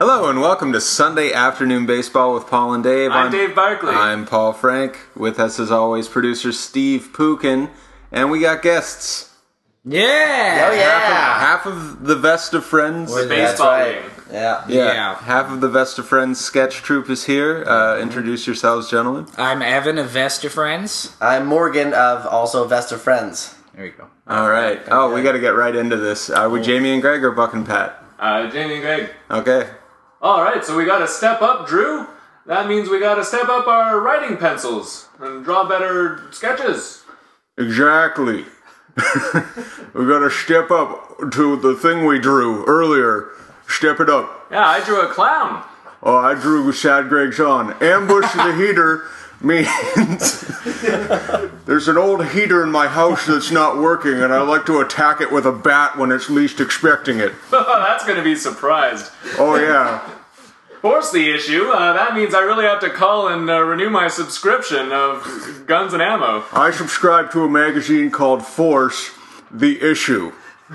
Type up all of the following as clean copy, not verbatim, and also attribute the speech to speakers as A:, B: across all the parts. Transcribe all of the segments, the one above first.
A: Hello and welcome to Sunday Afternoon Baseball with Paul and Dave.
B: I'm Dave Barkley.
A: I'm Paul Frank. With us as always, producer Steve Pukin. And we got guests.
C: Yeah!
D: Oh yeah!
A: Half of the Vest of Friends.
B: With baseball
D: right.
B: game.
A: Yeah. Half of the Vest of Friends sketch troupe is here. Introduce yourselves, gentlemen.
C: I'm Evan of Vesta Friends.
D: I'm Morgan of also Vesta Friends.
C: There you go.
A: All right. Oh, we got to get right into this. Are we Jamie and Greg or Buck and Pat?
B: Jamie and Greg.
A: Okay.
B: Alright, so we gotta step up, Drew. That means we gotta step up our writing pencils and draw better sketches.
A: Exactly. We got to step up to the thing we drew earlier. Step it up.
B: Yeah, I drew a clown.
A: Oh, I drew Sad Greg's on. Ambush the heater means there's an old heater in my house that's not working, and I like to attack it with a bat when it's least expecting it.
B: That's gonna be surprised.
A: Oh, yeah.
B: Force the issue. That means I really have to call and renew my subscription of Guns and Ammo.
A: I subscribe to a magazine called Force the Issue.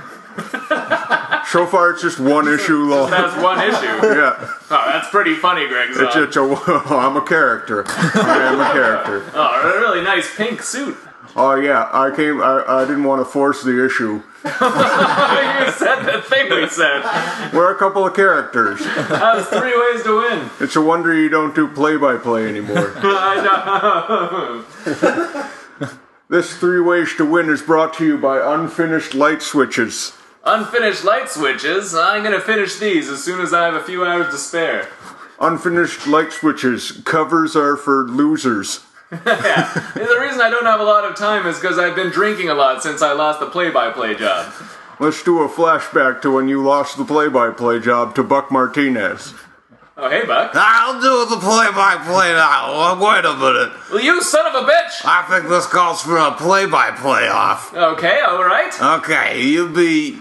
A: So far, it's just one issue long.
B: That's one issue.
A: Yeah.
B: Oh, that's pretty funny, Greg.
A: I'm a character. I am a character.
B: Oh, a really nice pink suit.
A: Oh, yeah. I didn't want to force the issue.
B: You said the thing we said.
A: We're a couple of characters.
B: That's 3 ways to win.
A: It's a wonder you don't do play-by-play anymore.
B: I know.
A: This 3 ways to win is brought to you by Unfinished Light Switches.
B: Unfinished light switches. I'm gonna finish these as soon as I have a few hours to spare.
A: Unfinished Light Switches. Covers are for losers.
B: Yeah. The reason I don't have a lot of time is because I've been drinking a lot since I lost the play-by-play job.
A: Let's do a flashback to when you lost the play-by-play job to Buck Martinez.
B: Oh, hey, Buck.
E: I'll do the play-by-play now. Wait a minute.
B: Well, you son of a bitch!
E: I think this calls for a play-by-play off.
B: Okay, alright.
E: Okay, you be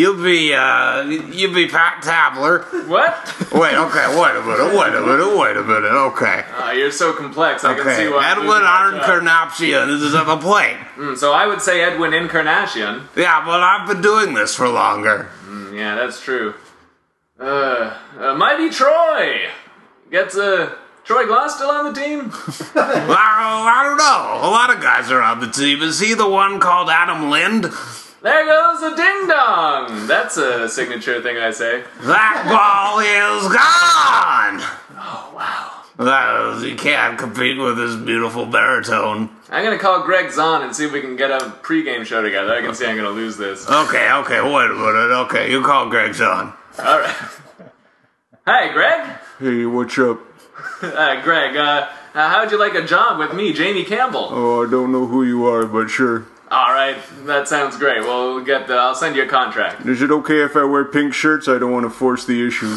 E: Pat Tabler.
B: What?
E: Wait a minute. Okay.
B: You're so complex, I can see why I'm
E: Edwin
B: losing my job.
E: Encarnacion is at the plate.
B: So I would say Edwin Encarnacion.
E: Yeah, but I've been doing this for longer.
B: Yeah, that's true. Mighty Troy! Gets, Troy Glass still on the team?
E: I don't know. A lot of guys are on the team. Is he the one called Adam Lind?
B: There goes a ding-dong! That's a signature thing I say.
E: That ball is gone!
B: Oh, wow.
E: You can't compete with his beautiful baritone.
B: I'm gonna call Greg Zahn and see if we can get a pregame show together. I can see I'm gonna lose this.
E: Okay, wait a minute. Okay, you call Greg's on.
B: Alright. Hi, Greg.
A: Hey, what's up?
B: Greg, how'd you like a job with me, Jamie Campbell?
A: Oh, I don't know who you are, but sure.
B: Alright, that sounds great. Well, I'll send you a contract.
A: Is it okay if I wear pink shirts? I don't want to force the issue.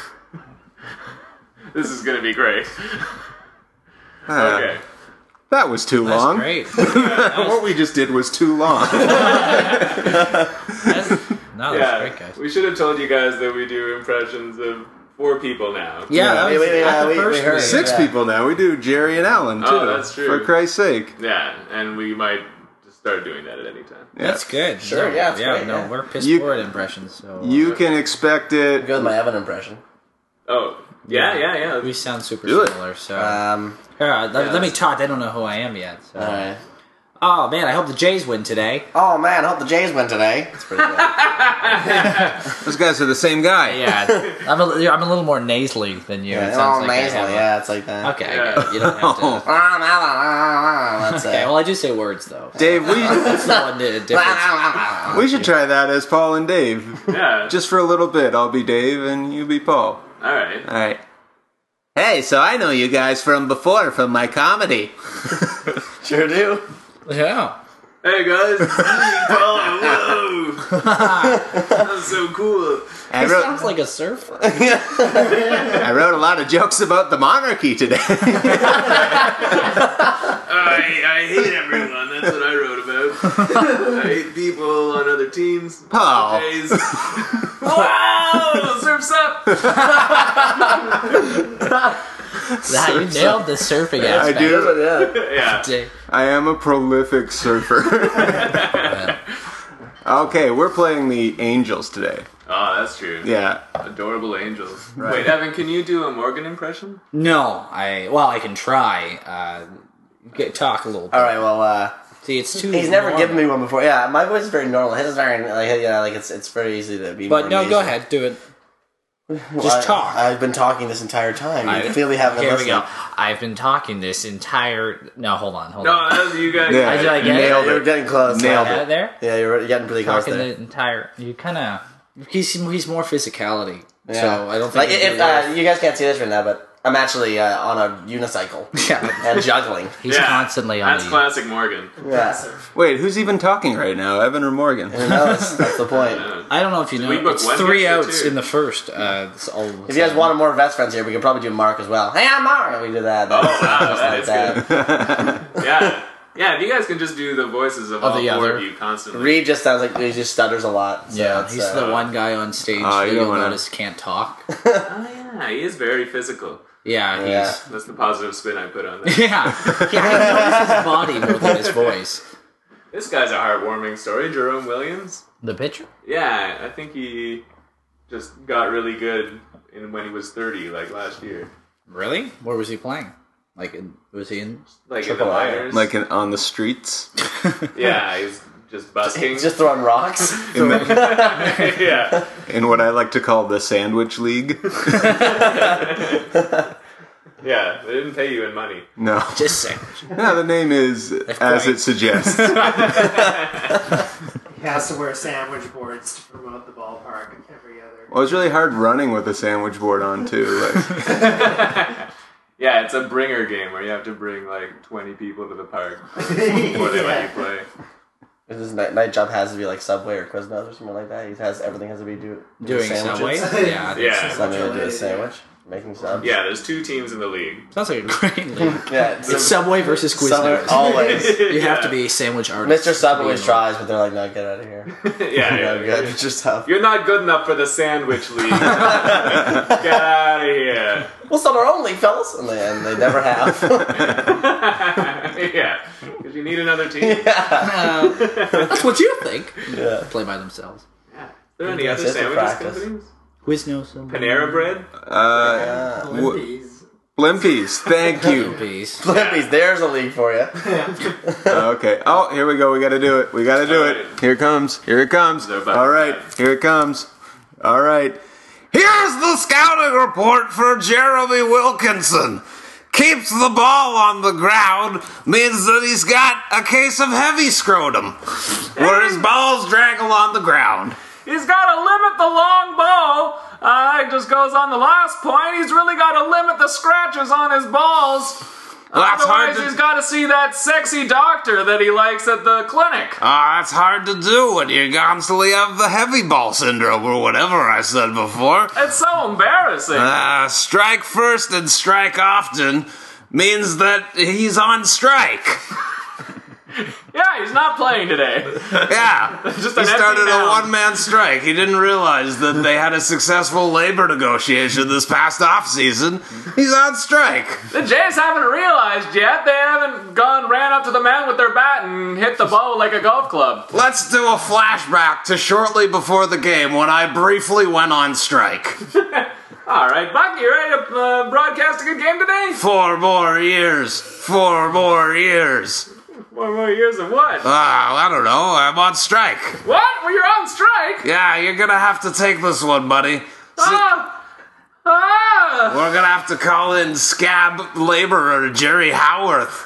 B: This is gonna be great. Okay.
A: That was too long.
C: Great.
A: What we just did was too long.
C: That's great, guys.
B: We should have told you guys that we do impressions of 4 people now.
C: Yeah,
D: we heard.
A: 6 people now. We do Jerry and Alan, too.
B: Oh, that's true.
A: For Christ's sake.
B: Yeah, and we might just start doing that at any time.
A: Yeah.
C: That's good.
D: Sure, yeah, it's great, yeah.
C: We're piss
A: You-
C: poor at impressions, so...
A: You can expect it.
D: Go with my Evan impression.
B: Oh, yeah.
C: We sound super
A: Do it.
C: similar, so...
D: Alright.
C: let me talk. They don't know who I am yet, so...
D: Oh
C: Oh, man, I hope the Jays win today.
D: man, I hope the Jays win today. That's pretty good.
A: Those guys are the same guy.
C: Yeah, I'm a little more nasally than you.
D: Yeah,
C: It
D: they're all
C: sounds like I
D: nasally,
C: have a-
D: yeah, it's like that.
C: Okay,
B: Yeah.
C: I get it. You don't have to...
D: That's it.
C: Okay, well, I do say words, though.
A: Dave,
C: That's the one difference.
A: we should try that as Paul and Dave.
B: Yeah.
A: Just for a little bit. I'll be Dave and you be Paul.
B: Alright.
A: Alright.
E: Hey, so I know you guys from before, from my comedy.
D: Sure do.
C: Yeah.
B: Hey guys, it's me, Paul. Whoa! That's so cool.
C: He sounds like a surfer.
A: I wrote a lot of jokes about the monarchy today.
B: I hate everyone. That's what I wrote about. I hate people on other teams.
A: Paul.
B: Jays. Wow! Surf's up!
C: You nailed the surfing
A: I
C: aspect.
A: do.
B: Yeah.
A: I am a prolific surfer. Okay, we're playing the Angels today.
B: Oh, that's true.
A: Yeah.
B: Adorable angels. Wait, Evan, can you do a Morgan impression?
C: No, I can try. Talk a little bit.
D: All right, well,
C: See, it's too.
D: he's never
C: normal.
D: given me one before. Yeah, my voice is very normal. His is very like it's very easy to be.
C: But
D: more
C: no, go
D: amazing.
C: ahead, do it.
D: Well,
C: Just talk.
D: I've been talking this entire time. You clearly haven't
C: Here we
D: listened.
C: go. I've been talking this entire. No, hold on.
B: No, that was you guys.
A: Yeah.
C: I get
A: Nailed
C: it.
D: You're getting close.
A: Nailed
C: Got it there.
D: Yeah, you're getting pretty close
C: Talking
D: there.
C: the entire. You kind of. He's more physicality.
D: Yeah.
C: So I don't think.
D: Like
C: it'd
D: if
C: be worth-
D: you guys can't see this right now, but I'm actually on a unicycle
C: yeah.
D: and juggling.
C: He's
B: Yeah,
C: constantly on
B: That's
C: the.
B: classic Morgan.
D: Yeah,
A: Wait, who's even talking right now, Evan or Morgan?
D: you know, that's the point.
C: I don't know if you know.
B: we book
C: It's
B: one
C: 3
B: guest or
C: outs
B: two?
C: in the first. It's all of a
D: If you guys
C: sudden.
D: wanted more vest friends here, we could probably do Mark as well. Hey, I'm Mark. We do that.
B: Oh,
D: That's
B: wow,
D: just like
B: that's
D: that.
B: Yeah. Yeah, if you guys can just do the voices of all
C: the
B: 4
C: other.
B: of you constantly.
D: Reed just sounds like he just stutters a lot. So
C: Yeah,
D: it's,
C: he's the one guy on stage
A: Oh, you
C: that
A: don't
C: you'll
A: wanna-
C: notice can't talk.
B: Oh, yeah, he is very physical.
C: Yeah, he's.
D: Yeah.
B: That's the positive spin I put on that.
C: Yeah, I notice his body more than his voice.
B: This guy's a heartwarming story, Jerome Williams.
C: The pitcher?
B: Yeah, I think he just got really good when he was 30, like last year.
C: Really? Where was he playing? Was he in?
B: Like in the
D: Triple A.
B: minors.
A: Like on the streets?
B: yeah, he's just busking.
D: Just throwing rocks.
B: yeah.
A: In what I like to call the Sandwich League?
B: Yeah, they didn't pay you in money.
A: No.
C: Just saying.
A: No, the name is as it suggests.
F: He has to wear sandwich boards to promote the ballpark every other.
A: Well, it's really hard running with a sandwich board on, too. Like,
B: Yeah, it's a bringer game where you have to bring like 20 people to the park before they let you play.
D: His night job has to be like Subway or Quiznos or something like that. Everything has to be
C: Doing Subway?
D: sandwiches.
C: Yeah. I think
B: Yeah.
C: so.
D: Something to do a sandwich, making subs.
B: Yeah, there's 2 teams in the league.
C: Sounds like a great league.
D: Yeah,
C: It's Subway versus
D: Subway,
C: Quiznos.
D: always.
C: You have
B: Yeah.
C: to be a sandwich artist.
D: Mr. Sub
C: to be
D: always
C: in the-
D: tries, but they're like, no, get out of here.
B: yeah,
D: No,
B: yeah,
D: good.
B: yeah.
D: It's just tough.
B: You're not good enough for the sandwich league. Get out of here.
D: We'll start our own league, fellas. And they never have.
B: Yeah, because you need another team.
C: That's what you think.
D: Yeah.
C: Play by themselves.
B: Yeah. Are there any
D: That's
B: other
D: it for
B: sandwiches
D: practice.
B: companies?
C: Quiznos.
B: Panera Bread?
F: Olympies.
A: Blimpies, thank you.
C: Peace.
D: Flippy's, there's a league for you.
A: Okay. Oh, here we go. We gotta do it. We gotta do it. Here it comes. Here it comes.
B: They're about
A: All
B: to
A: right.
B: die.
A: Here it comes. All right.
E: Here's the scouting report for Jeremy Wilkinson. Keeps the ball on the ground means that he's got a case of heavy scrotum, where his balls drag along the ground.
B: He's got to limit the long bow. It just goes on the last point. He's really got to limit the scratches on his balls.
E: That's hard
B: Otherwise,
E: to-
B: he's got to see that sexy doctor that he likes at the clinic.
E: That's hard to do when you constantly have the heavy ball syndrome or whatever I said before.
B: It's so embarrassing.
E: Strike first and strike often means that he's on strike.
B: Yeah, he's not playing today.
E: Yeah,
B: Just
E: he
B: an empty
E: started a
B: noun.
E: one-man strike. He didn't realize that they had a successful labor negotiation this past off-season. He's on strike.
B: The Jays haven't realized yet. They haven't ran up to the man with their bat and hit the ball like a golf club.
E: Let's do a flashback to shortly before the game when I briefly went on strike.
B: All right, Buck, you ready to broadcast a good game today?
E: 4 more years. 4 more years.
B: 4 more years of what?
E: I don't know. I'm on strike.
B: What? Well, you're on strike?
E: Yeah, you're gonna have to take this one, buddy.
B: Ah!
E: We're gonna have to call in scab laborer Jerry Howarth.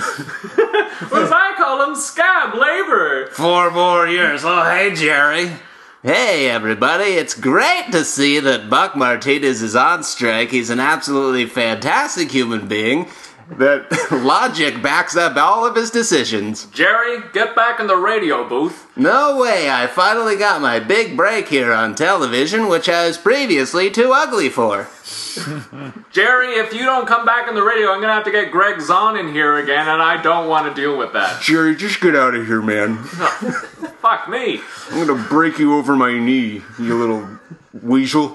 B: What as I call him, scab laborer.
E: 4 more years. Oh, hey, Jerry.
G: Hey everybody, it's great to see that Buck Martinez is on strike. He's an absolutely fantastic human being. That logic backs up all of his decisions.
B: Jerry, get back in the radio booth.
G: No way, I finally got my big break here on television, which I was previously too ugly for.
B: Jerry, if you don't come back in the radio, I'm gonna have to get Greg Zahn in here again, and I don't want to deal with that.
A: Jerry, just get out of here, man.
B: Fuck me.
A: I'm gonna break you over my knee, you little weasel.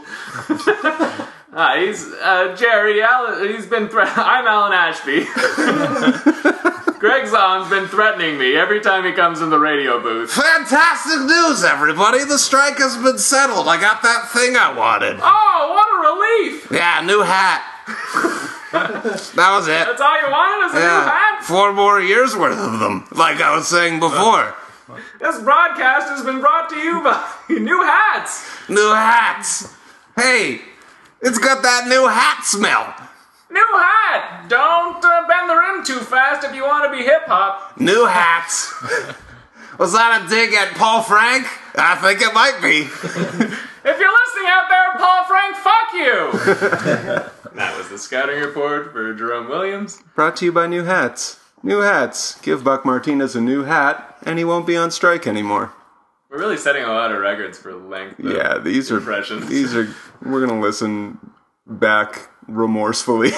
B: He's Jerry. He's been. I'm Alan Ashby. Greg Zong's been threatening me every time he comes in the radio booth.
E: Fantastic news, everybody! The strike has been settled. I got that thing I wanted.
B: Oh, what a relief!
E: Yeah, new hat. That was it.
B: That's all you wanted is a new hat?
E: 4 more years worth of them, like I was saying before.
B: This broadcast has been brought to you by new hats.
E: New hats. Hey, it's got that new hat smell.
B: New hat! Don't bend the rim too fast if you want to be hip-hop.
E: New hats. Was that a dig at Paul Frank? I think it might be.
B: If you're listening out there, Paul Frank, fuck you! That was the scouting report for Jerome Williams.
A: Brought to you by New Hats. New Hats. Give Buck Martinez a new hat, and he won't be on strike anymore.
B: We're really setting a lot of records for length.
A: Yeah, these are
B: impressions.
A: We're gonna listen back remorsefully.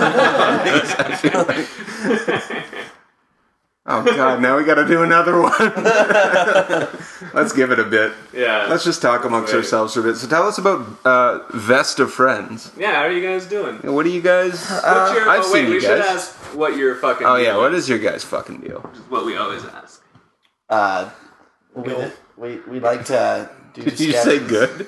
A: Oh God! Now we got to do another one. Let's give it a bit.
B: Yeah.
A: Let's just talk amongst ourselves for a bit. So tell us about Vest of Friends.
B: Yeah, how are you guys doing?
A: What do you guys?
B: What's your,
A: I've seen
B: we
A: you
B: should
A: guys.
B: ask what your fucking
A: Oh yeah,
B: deal
A: what
B: is.
A: is your guys' fucking deal?
B: What we always ask.
D: We like to do
A: Did you say good?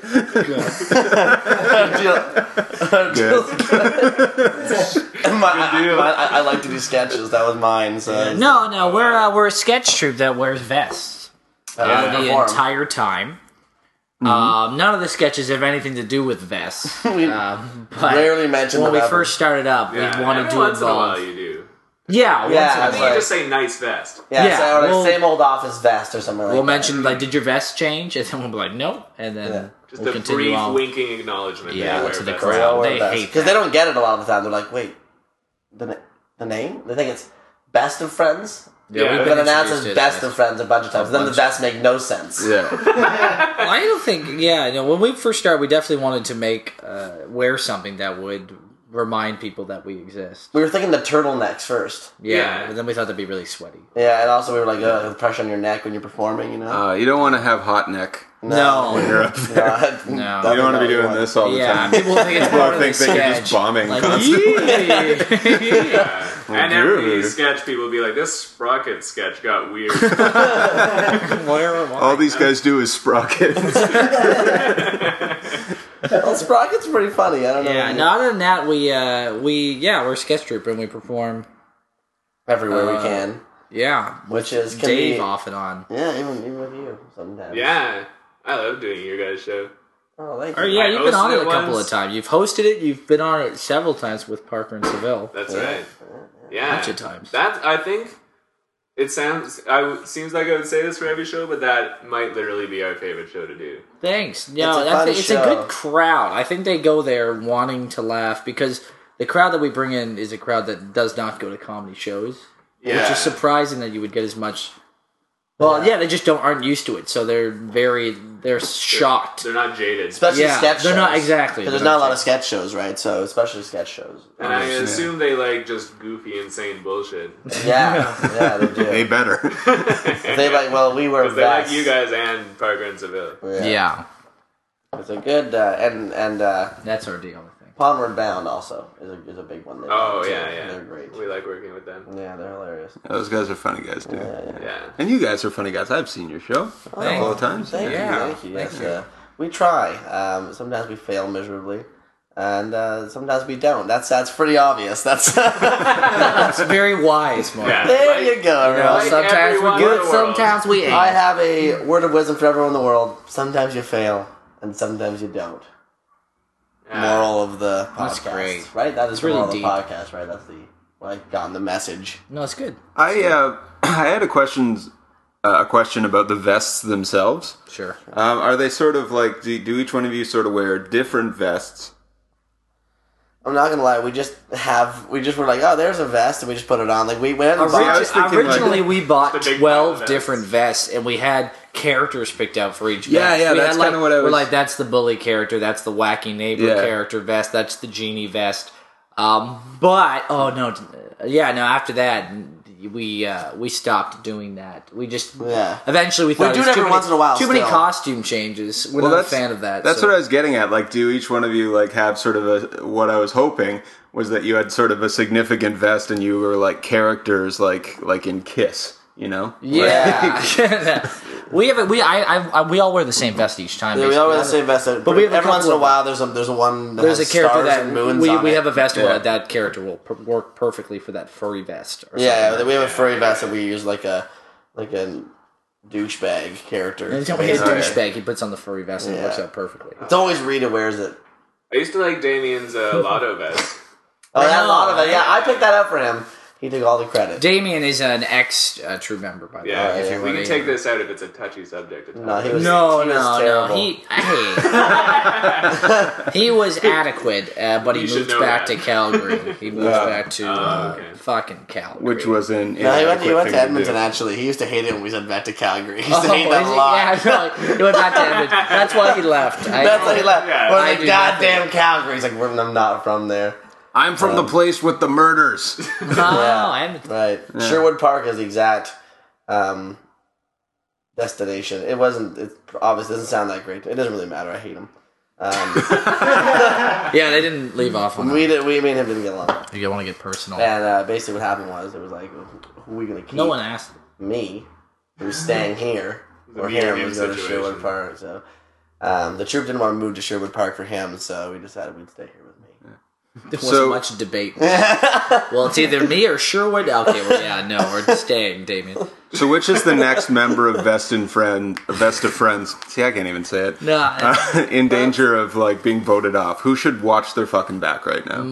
D: I like to do sketches. That was mine. So
C: No, we're a sketch troupe that wears vests the
D: perform.
C: entire time. None of the sketches have anything to do with vests.
D: We
C: But
D: rarely mention
C: when
D: them
C: we
D: ever.
C: first started up,
B: Yeah,
C: we wanted
B: every
C: to
B: once in a while
C: involve.
B: you do.
C: Yeah,
D: Yeah,
B: I
C: once in a
B: think
D: it's
B: you
D: like-
B: just say nice vest.
D: Yeah,
C: Yeah,
D: so like
C: we'll-
D: same old office vest or something like
C: We'll
D: that.
C: mention like, did your vest change? And then we'll be like, no, and then
D: Yeah.
B: Just
C: we'll
B: a
C: continue
B: brief
C: on.
B: winking acknowledgement.
C: Yeah,
B: that you
C: to
B: wear
C: the
B: vests.
C: crowd.
D: They all wear
C: They
D: vests.
C: hate
D: because they
C: that.
D: don't get it a lot of the time. They're like, wait, the name? They think it's Best of Friends.
C: Yeah,
B: Yeah.
C: we've
D: But
C: been
D: then announced
C: introduced
D: as
C: to
D: Best
C: it.
D: of Friends a bunch of times. Then the vests make no sense.
A: Yeah.
C: I don't think. Yeah, when we first started, we definitely wanted to make wear something that would remind people that we exist.
D: We were thinking the turtlenecks first.
C: Yeah,
B: Yeah.
C: but then we thought that'd be really sweaty.
D: Yeah, and also we were like, the pressure on your neck when you're performing, you know?
A: You don't want to have hot neck.
C: No.
A: When you're up there.
C: No.
A: You don't want to be doing this all the
C: Yeah,
A: time.
C: people think it's
A: People
C: part of the
A: think that you're just
C: sketch.
A: bombing
C: Like,
A: constantly.
B: Yeah. And every
A: dude.
B: sketch, people will be like, this Sprocket sketch got weird.
C: Where am I?
A: All these guys do is sprockets.
D: Well, Sprocket's pretty funny. I don't know.
C: Yeah, no, other than that, we're a sketch troupe and we perform.
D: Everywhere we can.
C: Yeah,
D: Which is, can
C: Dave
D: be,
C: off and on.
D: Yeah, even with you sometimes.
B: Yeah. I love doing your guys' show.
D: Oh, thank
C: Or
D: you.
C: yeah,
B: I
C: you've been on
B: hosted
C: it a
B: it
C: couple
B: once.
C: of times. You've hosted it. You've been on it several times with Parker and Seville.
B: That's
D: Yeah.
B: right. Yeah.
C: Bunch of times.
B: That, I think, it seems like I would say this for every show, but that might literally be our favorite show to do.
C: Thanks.
D: It's
C: No,
D: a fun
C: it's a
D: show.
C: good crowd. I think they go there wanting to laugh because the crowd that we bring in is a crowd that does not go to comedy shows.
B: Yeah.
C: Which is surprising that you would get as much. Well, yeah, they just aren't used to it, so they're shocked.
B: They're not jaded.
D: Especially
C: Yeah,
D: sketch shows.
C: they're not exactly.
D: Because there's
C: they're
D: not a lot
C: not
D: of sketch shows, right? So, especially sketch shows.
B: And I assume they like just goofy, insane bullshit.
D: Yeah, they do.
A: They better.
D: They like, well, we wear
B: Because they like
D: vests.
B: you guys and Parker and Seville.
C: Yeah,
D: It's a good, and
C: that's our deal. I think.
D: Onward Bound also is a big one.
B: Oh,
D: too.
B: yeah.
D: They're great.
B: We like working with them.
D: Yeah, they're hilarious.
A: Those guys are funny guys too.
B: Yeah.
A: And you guys are funny guys. I've seen your show a couple of times.
D: Thank
C: Yeah.
D: you. Yes, we try. Sometimes we fail miserably, and sometimes we don't. That's pretty obvious. That's
C: That's very wise, Mark.
B: Yeah.
D: there you go.
C: You know,
D: everyone.
B: Like
C: sometimes
B: everyone
C: we're
B: in
C: good,
B: the world.
C: sometimes we ain't.
D: I have a word of wisdom for everyone in the world. Sometimes you fail, and sometimes you don't. Moral of the podcast.
C: That's great.
D: Right? That is the
C: really
D: moral
C: deep.
D: of the podcast, right? That's the gotten the message.
C: No, it's good.
A: I had a question about the vests themselves.
C: Sure.
A: Are they sort of like do each one of you sort of wear different vests?
D: I'm not gonna lie, we just were like, oh, there's a vest, and we just put it on. Like we went and
A: I was
D: bought.
A: thinking, like-
C: Originally, we bought
B: Just a big
C: 12
B: pile of
C: different vests, and we had characters picked out for each
A: Yeah,
C: vest.
A: yeah,
C: We
A: that's
C: had,
A: kinda what I
C: We're
A: was-
C: like, that's the bully character, that's the wacky neighbor
A: Yeah.
C: character vest, that's the genie vest. But, oh no, yeah, no, after that, we stopped doing that. We just
D: Yeah.
C: eventually we thought
D: do
C: it
D: it
C: was
D: every once in a while
C: too many
D: still.
C: costume changes. We're not a fan of that.
A: That's
C: so.
A: what I was getting at. Like, do each one of you like have sort of what I was hoping was that you had sort of a significant vest and you were like characters like in Kiss, you know?
C: Yeah, we have we all wear the same vest each time.
D: Yeah, we all wear the same vest, but
C: we have a
D: every once in a
C: couple of-
D: while there's a one that
C: There's a
D: has
C: character
D: stars
C: that
D: and moons
C: we
D: on it.
C: have a vest
A: Yeah.
C: where that character will work perfectly for that furry vest. Or
D: Yeah,
C: something.
D: we have a furry vest that we use like a douchebag character.
C: And every time we hit a douchebag, he puts on the furry vest and it
D: Yeah.
C: works out perfectly.
D: It's always Rita wears it.
B: I used to like Damien's Lotto vest.
D: Oh, that
C: know,
D: lot of it. Yeah, I picked that up for him. He took all the credit.
C: Damien is an true member, by the
B: Yeah,
C: way.
B: if
C: If you
B: we
C: want
B: can
C: to-
B: take this out if it's a touchy subject. It's
D: No, he was
C: No,
D: he was
C: no,
D: terrible.
C: He was adequate, but he
B: You should
C: moved
B: know
C: back
B: that.
C: to Calgary. He moved back to
B: okay.
C: fucking Calgary.
A: Which was an
D: No, he went
A: inadequate
D: to
A: thing to
D: Edmonton
A: do.
D: actually. He used to hate it when we said back to Calgary. He
C: Oh,
D: used to hate that
C: is
D: a
C: it?
D: lot.
C: Yeah, no, he went back to Edmonton. That's why he left.
D: That's why he left.
B: Yeah.
D: We're
C: I
D: like,
C: do
D: goddamn
C: nothing.
D: Calgary. He's like, I'm not from there.
A: I'm from the place with the murders.
C: Oh, Edmonton.
D: Right. Sherwood Park is the exact destination. It wasn't. It obviously doesn't sound that great. It doesn't really matter. I hate him.
C: Yeah, they didn't leave off on
D: We
C: that.
D: me and him didn't get along.
C: You don't want to get personal.
D: And basically what happened was it was like, who are we gonna keep?
C: No one asked.
D: Me, who's staying here, or
B: me or
D: him
B: him
D: who's going to
B: situation.
D: Sherwood Park. So the troop didn't want to move to Sherwood Park for him, so we decided we'd stay here with me.
C: There wasn't
A: So-
C: much debate. Well, it's either me or Sherwood. Okay, well, yeah, no, we're staying, Damien.
A: So which is the next member of Best of Friends? See, I can't even say it.
C: No,
A: In danger of like being voted off. Who should watch their fucking back right now?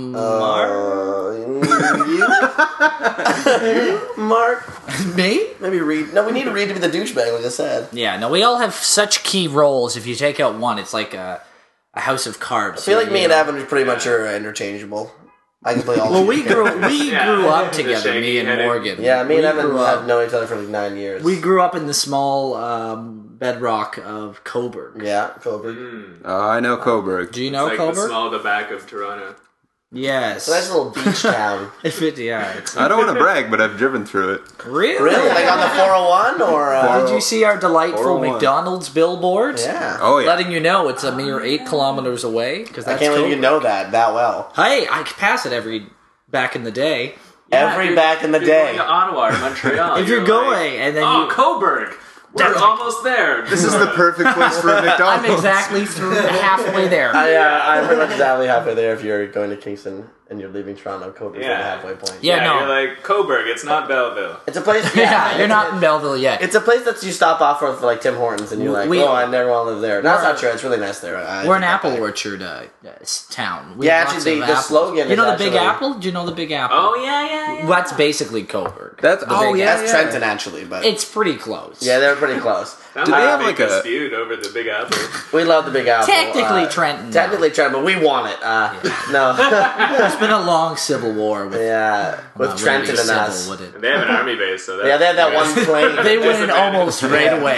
D: Mark,
C: me?
D: maybe Reed. No, we need Reed to be the douchebag, like I said.
C: Yeah, no, we all have such key roles. If you take out one, it's like a house of cards.
D: I feel like me and Evan pretty much are interchangeable. I can play all.
C: Well,
D: three
C: we grew
B: Yeah.
C: up
B: The
C: together, me
B: shaky
C: and
B: headed-
C: Morgan.
D: Yeah, me and
C: We
D: Evan
C: grew
D: have
C: up.
D: known each other for like 9 years.
C: We grew up in the small bedrock of Coburg.
D: Yeah, Coburg.
A: Oh, I know Coburg.
C: Do you know
B: Like the
C: Coburg?
B: small the back of Toronto.
C: Yes.
D: It's a nice little beach town.
C: If it, yeah. It's,
A: I don't want to brag, but I've driven through it.
C: really?
D: Really? Like on the 401 or?
C: Did you see our delightful
A: 401.
C: McDonald's billboard?
D: Yeah.
A: Oh yeah.
C: Letting you know it's a mere 8 kilometers away. Because
D: I can't believe you know that well.
C: Hey, I could pass it every back in the day.
D: Every back in the
B: You're going
D: day.
B: to Ottawa or Montreal.
C: If you're
B: like,
C: going and then
B: oh,
C: you,
B: Coburg. We're
C: That's-
B: almost there.
A: This is the perfect place for a McDonald's.
C: I'm exactly through halfway there.
D: I'm pretty much exactly halfway there if you're going to Kingston and you're leaving Toronto. Coburg's
B: Yeah.
D: the halfway point.
C: Yeah, no.
B: You're like Coburg. It's not Belleville.
D: It's a place.
C: Yeah, you're not in Belleville yet.
D: It's a place that you stop off for like Tim Hortons and you're like,
C: We-
D: oh, I never want to live there. No, that's not true. It's really nice there.
C: We're an apple orchard town. We
D: Yeah,
C: have
D: actually,
C: lots of
D: the
C: apples.
D: slogan
C: You know
D: is
C: the Big
D: actually-
C: Apple? Do you know the Big Apple?
B: Oh, yeah.
C: That's basically Coburg.
A: That's
C: The
A: oh
C: Big
A: yeah,
D: That's
A: yeah.
D: Trenton actually, but
C: It's pretty close.
D: yeah, they're pretty close.
B: That
A: Do
B: might
A: they have
B: be
A: like a-
B: dispute over the Big Apple?
D: We love the Big Apple.
C: Technically Trenton.
D: Technically Trenton, but we want it. No,
C: There's been a long civil war with
D: yeah, with
C: well,
D: Trenton
C: really
D: and
C: civil,
D: us.
C: would it?
B: They have an army base, so that,
D: Yeah, they had that one plane.
C: They win almost right away.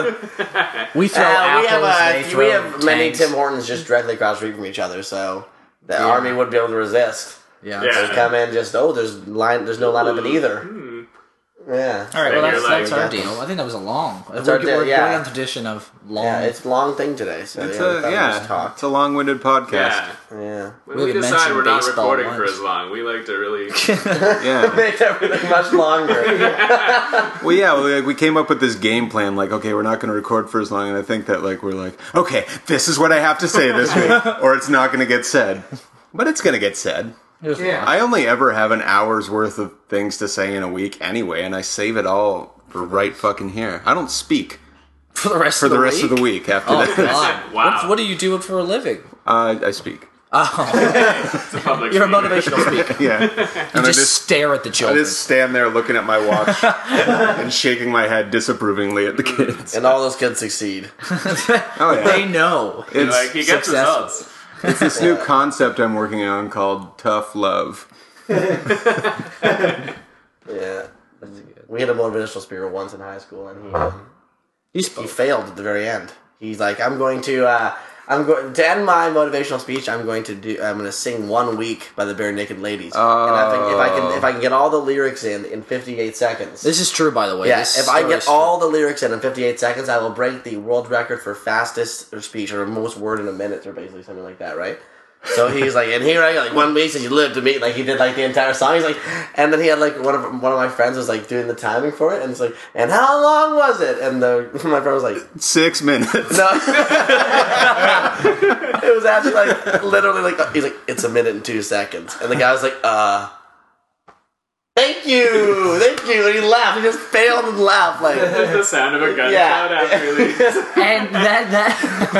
C: We throw apples.
D: we have many
C: tanks.
D: Tim Hortons just directly across the street from each other, so the army would be able to resist.
C: Yeah.
B: Yeah.
D: They come in just there's no lineup in either. Yeah.
C: All right.
B: Then
C: Well,
B: you're
C: that's
B: like-
C: our deal. I think that was a long.
D: our
C: We're
D: deal,
C: going
D: yeah.
C: on tradition of long.
D: Yeah, it's a long thing today, so
A: It's
D: yeah, we
A: a
D: thought we'd just talk.
A: it's a long-winded podcast.
B: Yeah.
D: Yeah.
B: When
C: We
B: we
C: haven't
B: decide
C: mentioned
B: we're not
C: baseball
B: recording for
C: once.
B: as long, we like to really...
A: Yeah.
D: Make everything much longer.
A: Well, yeah, we came up with this game plan. Like, okay, we're not going to record for as long, and I think that like we're like, okay, this is what I have to say this week, or it's not going to get said. But it's going to get said.
C: Yeah.
A: I only ever have an hour's worth of things to say in a week anyway, and I save it all for right fucking here. I don't speak
C: For the rest
A: for
C: of the
A: the rest
C: week?
A: of the week after
C: Oh,
A: this.
C: God.
B: Wow.
C: What do you do for a living?
A: I speak.
B: It's a public
C: You're a
B: speaker.
C: motivational speaker.
A: Yeah. And
C: You just stare at the
A: I
C: children.
A: just stand there looking at my watch and shaking my head disapprovingly at the kids.
D: And all those kids succeed.
A: Oh yeah.
C: They know.
A: It's,
B: Like, he gets
C: successful.
B: results.
A: it's this new concept I'm working on called tough love.
D: Yeah. We had a motivational speaker once in high school, and
C: He
D: he failed at the very end. He's like, I'm going to I'm going to end my motivational speech. I'm going to sing 1 Week by the Bare Naked Ladies. And if I can get all the lyrics in 58 seconds.
C: This is true, by the way.
D: Yeah,
C: This
D: if I
C: story
D: get
C: is true.
D: all the lyrics in 58 seconds, I will break the world record for fastest speech or most word in a minute or basically something like that, right? So he's like, and here I go, like 1 week since you lived to meet, like he did like the entire song. He's like, and then he had like one of my friends was like doing the timing for it, and it's like, and how long was it? And my friend was like,
A: 6 minutes.
D: no, it was actually like literally like he's like, it's 1 minute and 2 seconds, and the guy was like, thank you, and he laughed. He just failed and laughed like.
B: There's the sound of a gunshot
D: Yeah.
B: after release.
C: And that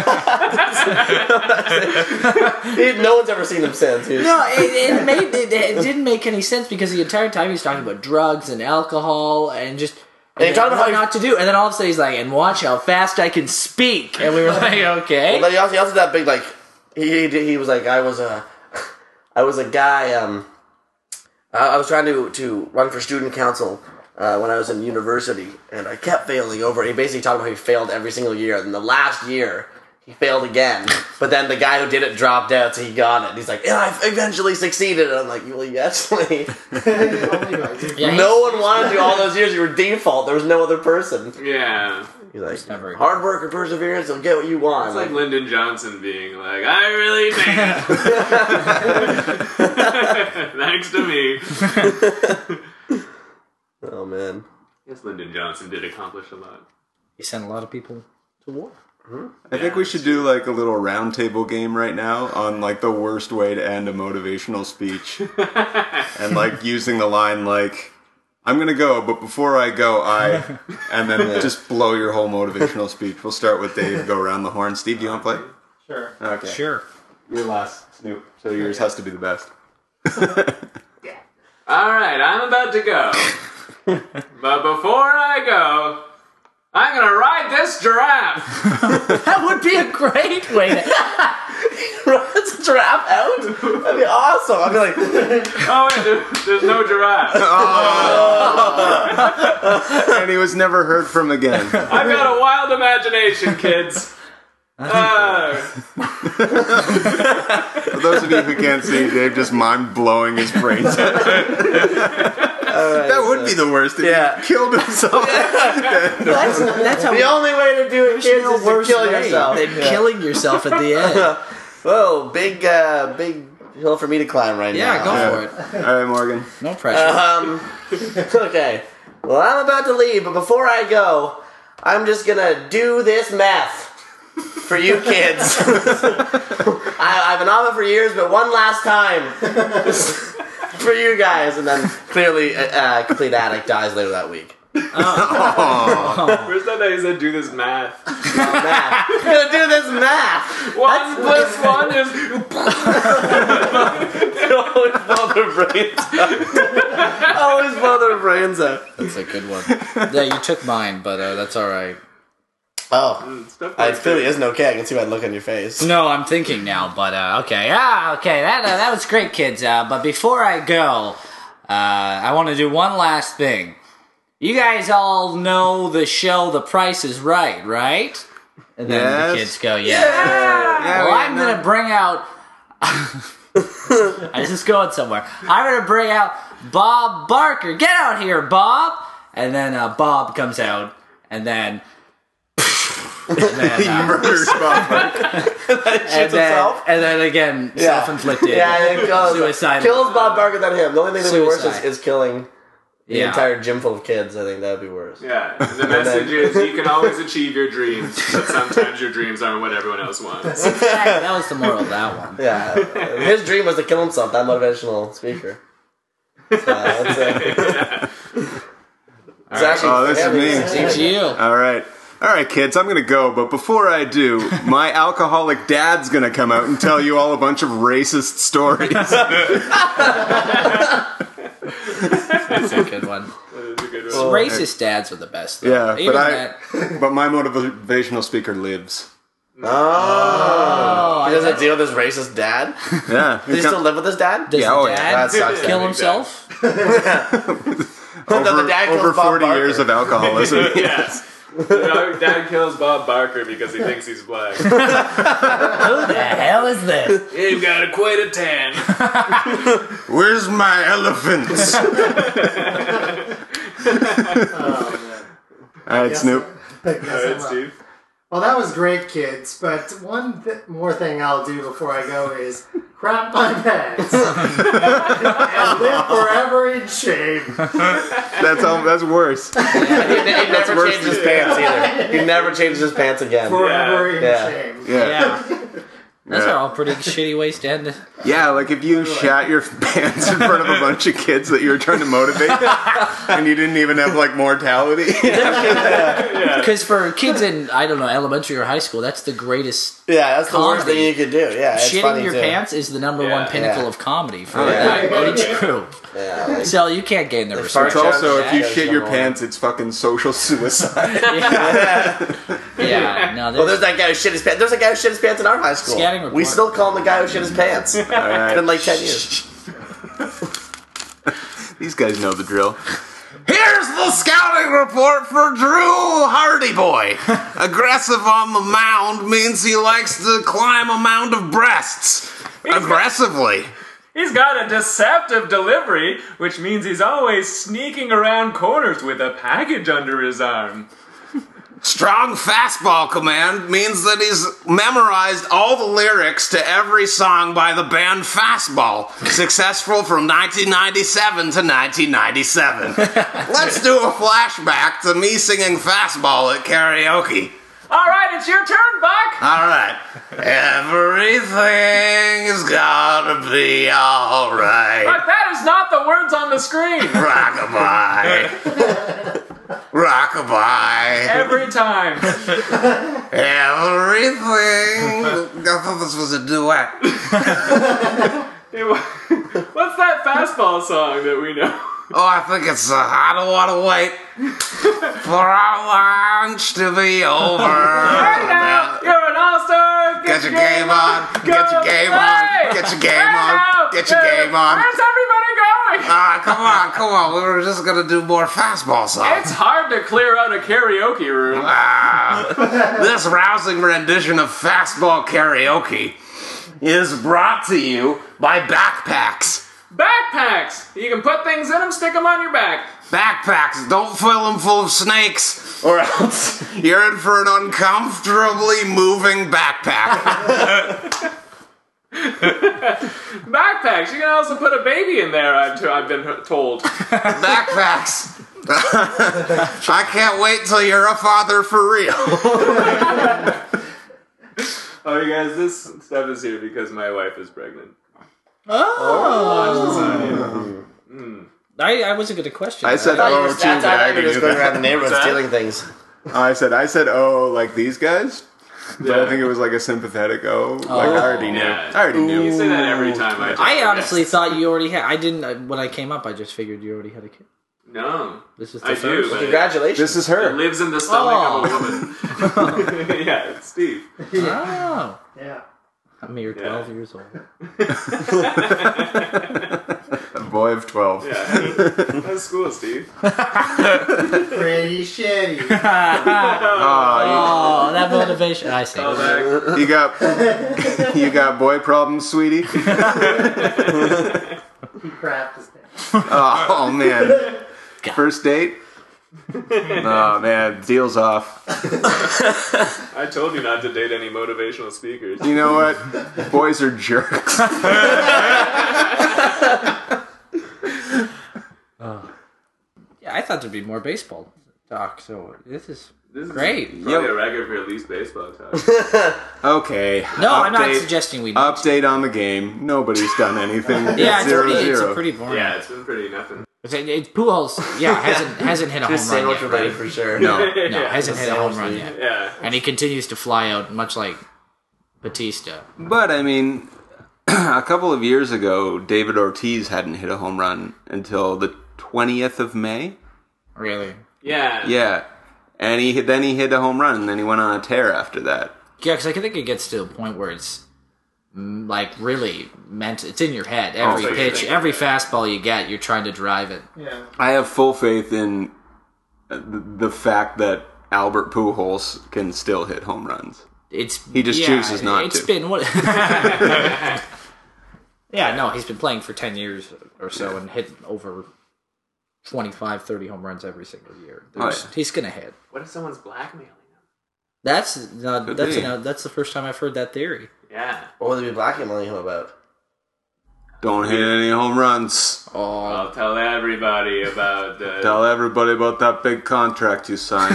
D: No one's ever seen him since. He was-
C: no, it didn't make any sense because the entire time he was talking about drugs and alcohol and just
D: And he talked about
C: what
D: how
C: not to do, and then all of a sudden he's like, "And watch how fast I can speak," and we were like, "Okay."
D: Well, then he also did that big like he was like I was a guy. I was trying to run for student council when I was in university, and I kept failing over. He basically talked about how he failed every single year. And the last year, he failed again. But then the guy who did it dropped out, so he got it. And he's like, "Yeah, I eventually succeeded." And I'm like, "Well, you actually."
C: Yeah,
D: No one wanted you all those years. You were default. There was no other person.
B: Yeah.
D: He's like,
C: never-
D: hard work and perseverance will get what you want.
B: It's like Lyndon Johnson being like, I really made it. Thanks to me.
D: Oh man.
B: Yes, Lyndon Johnson did accomplish a lot.
C: He sent a lot of people to war.
A: I think we should do like a little round table game right now on like the worst way to end a motivational speech. And like using the line like, I'm gonna go, but before I go, and then just blow your whole motivational speech. We'll start with Dave, go around the horn. Steve, do you want to play?
F: Sure.
A: Okay.
C: Sure.
A: You're last, Snoop, so yours has to be the best.
B: Alright, I'm about to go. But before I go, I'm gonna ride this giraffe.
C: That would be a great way to.
D: Runs a giraffe out? That'd be awesome. I'd be like,
B: Oh wait, there's no giraffe.
A: And he was never heard from again.
B: I've got a wild imagination, kids.
A: For those of you who can't see, Dave just mind blowing his brains out. That would be the worst if
D: Yeah.
A: he killed himself.
C: That's how
D: the only way to do it, kids, is to kill yourself.
C: than killing yourself at the end.
D: Whoa, big hill for me to climb right now.
C: Yeah, go for it.
A: All right, Morgan.
C: No pressure.
D: Okay. Well, I'm about to leave, but before I go, I'm just gonna do this math for you kids. I've been on it for years, but one last time for you guys, and then clearly, complete addict dies later that week.
B: Where's that day he said do this math?
D: Math. I'm gonna do this math.
B: 1 plus 1 is...
D: Always blow their brains out. Always blow their brains out.
C: That's a good one. Yeah, you took mine, but that's all right.
D: Oh,
B: Stuff
D: it
B: like
D: clearly isn't okay. I can see by the look on your face.
C: No, I'm thinking now, but okay. Okay, that was great, kids. But before I go, I want to do one last thing. You guys all know the show The Price is Right, right? And then the
A: Yes.
C: kids go, yeah. Well, I'm going to bring out... I just going somewhere. I'm going to bring out Bob Barker. Get out here, Bob! And then Bob comes out, and then...
A: He murders Bob.
C: and then again, self-inflicted suicide.
D: Kills Bob Barker than him. The only thing that would be worse
C: Suicide.
D: is killing the entire gym full of kids. I think that would be worse.
B: Yeah, the message is you can always achieve your dreams, but sometimes your dreams aren't what everyone else wants.
C: That was the moral of that one.
D: Yeah, his dream was to kill himself. That motivational speaker. So that's it's actually
A: Oh, this is me.
C: It's you.
A: All right, kids, I'm gonna go, but before I do, my alcoholic dad's gonna come out and tell you all a bunch of racist stories.
C: That's a good one.
B: That is a good one.
C: Racist dads are the best. Though.
A: Yeah,
C: Even
A: but my motivational speaker lives.
D: Oh, he doesn't deal with his racist dad.
A: Yeah,
D: Does he still live with his dad?
C: Does
A: Yeah,
C: the
A: oh, yeah,
C: dad
D: that sucks.
C: kill himself?
D: The dad kills
A: over
D: Bob
A: 40
D: Barker.
A: years of alcoholism.
B: Yes. Dad kills Bob Barker because he thinks he's black.
C: Who the hell is this?
B: You've got quite a tan.
A: Where's my elephants? All right, Snoop.
B: Alright, Steve.
F: Well, that was great, kids. But one more thing I'll do before I go is crap my pants and live forever in shame.
A: That's worse.
D: He never changed his pants either. He never changed his pants again.
F: Forever in
D: Yeah.
F: shame.
C: Yeah. Those are all pretty shitty ways to end it.
A: Yeah, like if you shat your pants in front of a bunch of kids that you were trying to motivate, and you didn't even have like mortality.
C: Because for kids in, I don't know, elementary or high school, that's the greatest.
D: Yeah, that's the worst
C: Comedy.
D: thing you could do. Yeah, it's
C: Shitting
D: funny
C: your
D: too.
C: pants is the number one pinnacle
D: Yeah.
C: of comedy for that age group.
D: Yeah, like,
C: So you can't gain the respect.
A: It's also, if you
D: Yeah,
A: shit your
D: yeah.
A: pants, it's fucking social suicide.
C: Yeah, no,
D: well, there's that guy who shit his pants. There's a guy who shit his pants in our high school.
C: Scatting report.
D: We still call him the guy who shit his pants. It's been like 10 years.
A: These guys know the drill.
E: Here's the scouting report for Drew Hardy Boy. Aggressive on the mound means he likes to climb a mound of breasts. Aggressively.
B: He's got a deceptive delivery, which means he's always sneaking around corners with a package under his arm.
E: Strong fastball command means that he's memorized all the lyrics to every song by the band Fastball, successful from 1997 to 1997. Let's do a flashback to me singing Fastball at karaoke.
B: All right, it's your turn, Buck.
E: All right. Everything's gotta be all right.
B: Buck, that is not the words on the screen.
E: Rockabye. Rockabye.
B: Every time.
E: Everything. I thought this was a duet.
B: What's that fastball song that we know?
E: Oh, I think it's I don't want to wait for our lunch to be over.
B: Right now, you're an all-star.
E: Get your game on. Get your game on. Get your game on. Get your game on.
B: Where's everybody going?
E: Come on. We were just gonna do more fastball songs.
B: It's hard to clear out a karaoke room.
E: This rousing rendition of fastball karaoke is brought to you by Backpacks.
B: Backpacks. You can put things in them, stick them on your back.
E: Backpacks, don't fill them full of snakes, or else you're in for an uncomfortably moving backpack.
B: Backpacks. You can also put a baby in there, I've been told.
E: Backpacks. I can't wait till you're a father for real.
B: Oh, you guys, this stuff is here because my wife is pregnant.
C: Oh. I wasn't going to question
A: I
C: that.
A: said,
D: I
A: oh,
D: thought
A: too
D: you
A: bad.
D: were just going around the neighborhood
B: What's that?
D: stealing things.
A: I said, oh, like these guys? But I think it was like a sympathetic oh. Like I already knew.
B: Yeah.
A: I already knew.
B: You say that every time I talk.
C: I honestly thought you already had. I didn't. When I came up, I just figured you already had a kid.
B: No.
C: This is
B: I
C: the
B: do,
C: first.
B: but
D: Congratulations.
A: This is
B: it
A: her.
B: lives in the stomach of a woman. Yeah, it's Steve.
C: Oh,
F: Yeah.
C: a mere 12 years old.
A: A boy of 12.
B: Yeah. How's school, Steve?
F: Pretty shitty.
C: Oh, that motivation. I see.
B: Call back.
A: You got boy problems, sweetie?
F: He crapped his pants.
A: Oh, man. First date? Oh, man. Deal's off.
B: I told you not to date any motivational speakers.
A: You know what? Boys are jerks.
C: Yeah, I thought there'd be more baseball talk. So this is
B: This is
C: great.
B: probably a record for at least baseball talk.
A: Okay.
C: No, I'm not
A: Update-
C: suggesting we.
A: Update on the game. Nobody's done anything.
C: Yeah, it's,
A: 0-0.
C: it's a pretty boring.
B: Yeah, it's been pretty nothing.
C: Pujols, hasn't hit a home
D: Just
C: run
D: sandwich
C: yet.
D: related
C: Right?
D: for sure.
A: No.
C: No, hasn't hit a home run yet,
B: Yeah.
C: and he continues to fly out, much like Batista.
A: But, I mean, a couple of years ago, David Ortiz hadn't hit a home run until the 20th of May.
C: Really?
B: Yeah.
A: Yeah. And then he hit a home run, and then he went on a tear after that.
C: Yeah, because I think it gets to a point where it's like really meant. It's in your head. Every
B: so you
C: pitch,
B: think-
C: every fastball you get, you're trying to drive it.
F: Yeah.
A: I have full faith in the fact that
G: Albert Pujols can still hit home runs. He just
C: yeah,
G: chooses not
C: It's
G: to.
C: been what? Yeah, no, he's been playing for 10 years or so and hitting over 25, 30 home runs every single year. He's gonna hit.
B: What if someone's blackmailing him?
C: That's the first time I've heard that theory.
B: Yeah.
D: What would they be blackmailing him about?
G: Don't hit any home runs.
C: Oh,
B: I'll tell everybody about the...
G: Tell everybody about that big contract you signed.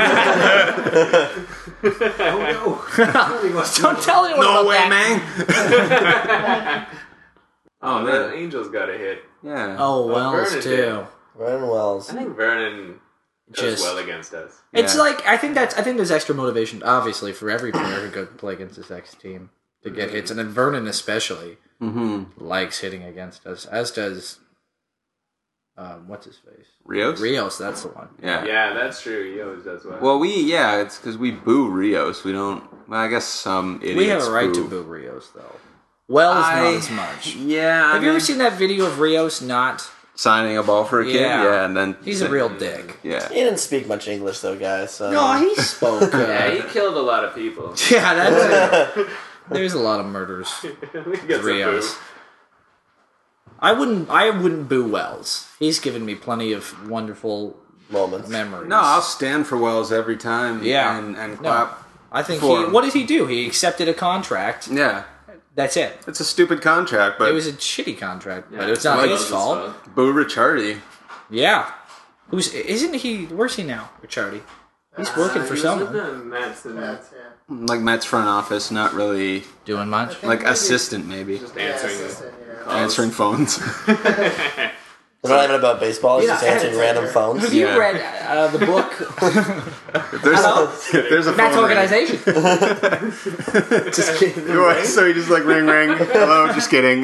C: don't tell anyone
G: No
C: about
G: way,
C: that.
G: man.
B: Oh, the Angels got a hit.
G: Yeah.
C: Oh, Wells
B: Vernon
C: too.
B: did.
D: Vernon Wells.
B: I think Vernon does
C: Just-
B: well against us.
C: It's
G: Yeah.
C: like I think there's extra motivation, obviously, for every player who could play against his ex team to get hits, and then Vernon especially likes hitting against us, as does what's his face?
G: Rios?
C: That's the one.
G: Yeah.
B: Yeah, that's true. He always does well.
G: Well, it's because we boo Rios. We don't. Well, I guess some idiots.
C: We have a right to boo Rios, though. Wells not as much.
G: Yeah.
C: Have you ever seen that video of Rios not?
G: signing a ball for a kid?
C: Yeah.
G: Yeah, and then
C: He's a real dick.
G: Yeah.
D: He didn't speak much English, though, guys. So.
C: No, he spoke.
B: yeah, he killed a lot of people.
C: Yeah, that's it. There's a lot of murders.
B: He gets a
C: Rios.
B: boo.
C: I wouldn't boo Wells. He's given me plenty of wonderful
D: moments.
C: memories.
G: No, I'll stand for Wells every time.
C: Yeah.
G: and clap.
C: I think
G: for him.
C: what did he do? He accepted a contract.
G: Yeah,
C: That's it.
G: it's a stupid contract, but
C: It was a shitty contract, but it's not
G: like
C: his
B: Wells'
C: fault.
G: boo Ricciardi.
C: Yeah. Isn't he? Where's he now, Ricciardi? He's working for
B: He was
C: someone.
B: with the Mets and
F: That's
G: Like Mets front office, not really
C: Doing much?
G: like assistant, maybe
B: just
F: yeah,
B: answering
F: assistant, yeah.
G: answering phones.
D: It's not even about baseball. He's just answering random phones.
C: Have you
G: Yeah.
C: read the book
G: There's a
C: Matt's
G: phone
C: Organization? Just kidding.
G: ring. So he just like ring ring. Hello, just kidding.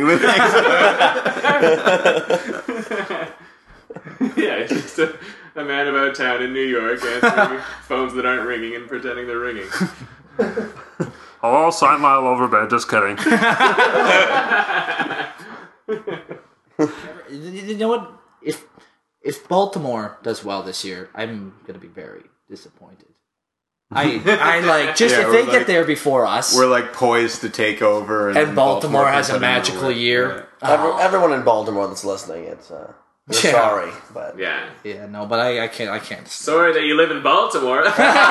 B: yeah, just a man about town in New York answering phones that aren't ringing and pretending they're ringing.
E: Hello, sign my over bed. Just kidding.
C: You know what? If Baltimore does well this year, I'm gonna be very disappointed. I like just
G: Yeah,
C: if
G: we're
C: they
G: like-
C: get there before us,
G: We're like poised to take over,
C: and
G: then
C: Baltimore has
G: can
C: a
G: put in
C: magical
G: work.
C: year.
D: Everyone in Baltimore that's listening, it's we're
C: Yeah.
D: sorry, but
B: Yeah.
C: Yeah, no, but I can't.
B: Sorry that you live in Baltimore.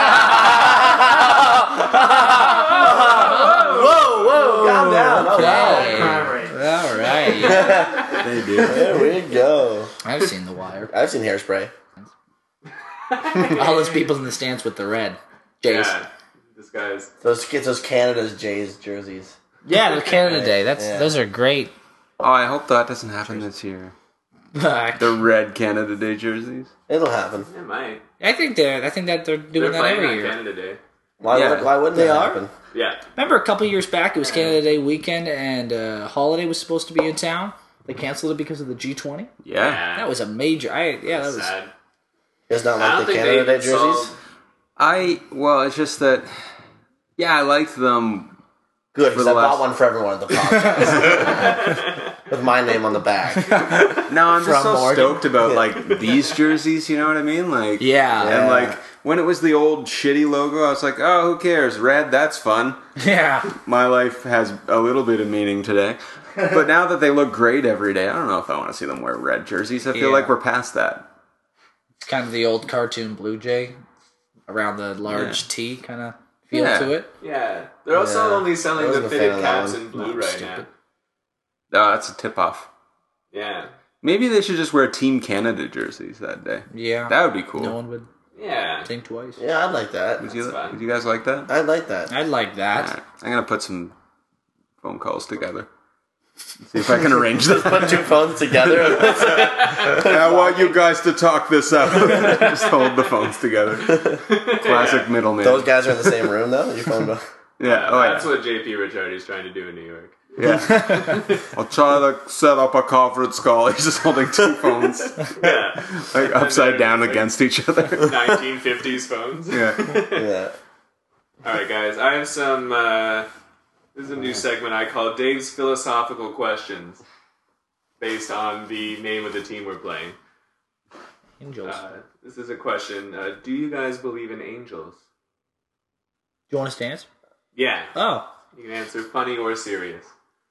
D: whoa, calm down. All right.
F: Crime rate.
C: All right, yeah.
G: They do.
D: There we go.
C: I've seen The Wire.
D: I've seen Hairspray.
C: All those people in the stands with the red Jays.
B: yeah. This guy's...
D: Those kids, those Canada's Jays jerseys.
C: Yeah, the Canada Day. Those are great.
G: Oh, I hope that doesn't happen this year.
C: I
G: The red Canada Day jerseys.
D: It'll happen.
B: It might.
C: think that they're doing
B: They're
C: that
B: playing
C: every
B: on
C: year.
B: Canada Day.
D: Why wouldn't
C: They
D: that
C: are?
D: happen?
B: Yeah.
C: Remember a couple years back, it was Canada Day weekend, and Holiday was supposed to be in town. They canceled it because of the G20.
G: Yeah.
C: That was a major. That was.
B: sad.
D: It's not
B: I don't
D: like the
B: think
D: Canada
B: they
D: Day jerseys.
G: Well, it's just that. Yeah, I liked them.
D: Good,
G: For
D: because
G: the
D: I bought
G: last-
D: one for everyone at the podcast. With my name on the back.
G: No, I'm just
C: From
G: so
C: Morgan.
G: stoked about like these jerseys. You know what I mean? Like,
C: Yeah.
G: and like when it was the old shitty logo, I was like, oh, who cares? Red, that's fun.
C: Yeah.
G: My life has a little bit of meaning today. But now that they look great every day, I don't know if I want to see them wear red jerseys. I feel
C: Yeah.
G: like we're past that.
C: It's kind of the old cartoon Blue Jay around the large T kind of feel
G: Yeah.
C: to it.
B: Yeah. They're also
D: Yeah.
B: only
D: I
B: selling
D: wasn't
B: the
D: a fan
B: fitted
D: of that
B: caps
D: one.
B: in blue right now.
G: Oh, that's a tip off.
B: Yeah.
G: Maybe they should just wear Team Canada jerseys that day.
C: Yeah.
G: That would be cool.
C: No one would
B: Yeah.
C: think twice.
D: Yeah, I'd like that.
G: Would you,
B: That's fine.
G: would you guys like that?
D: I'd like that.
C: I'd like that.
G: Alright, I'm gonna put some phone calls together. See if I can arrange that.
D: Put two phones together.
G: I want you guys to talk this out. Just hold the phones together. Classic middleman.
D: Those guys are in the same room, though? Your phone both.
G: Yeah. Oh
B: That's
G: yeah.
B: what JP Ricciardi's trying to do in New York.
G: Yeah. I'll try to set up a conference call. He's just holding two phones,
B: Yeah.
G: like upside down against each other.
B: 1950s phones.
G: Yeah.
D: Yeah.
B: Alright, guys. I have some... this is a new segment I call Dave's Philosophical Questions, based on the name of the team we're playing.
C: Angels.
B: This is a question. Do you guys believe in angels?
C: Do you want us to answer?
B: Yeah.
C: Oh.
B: You can answer funny or serious.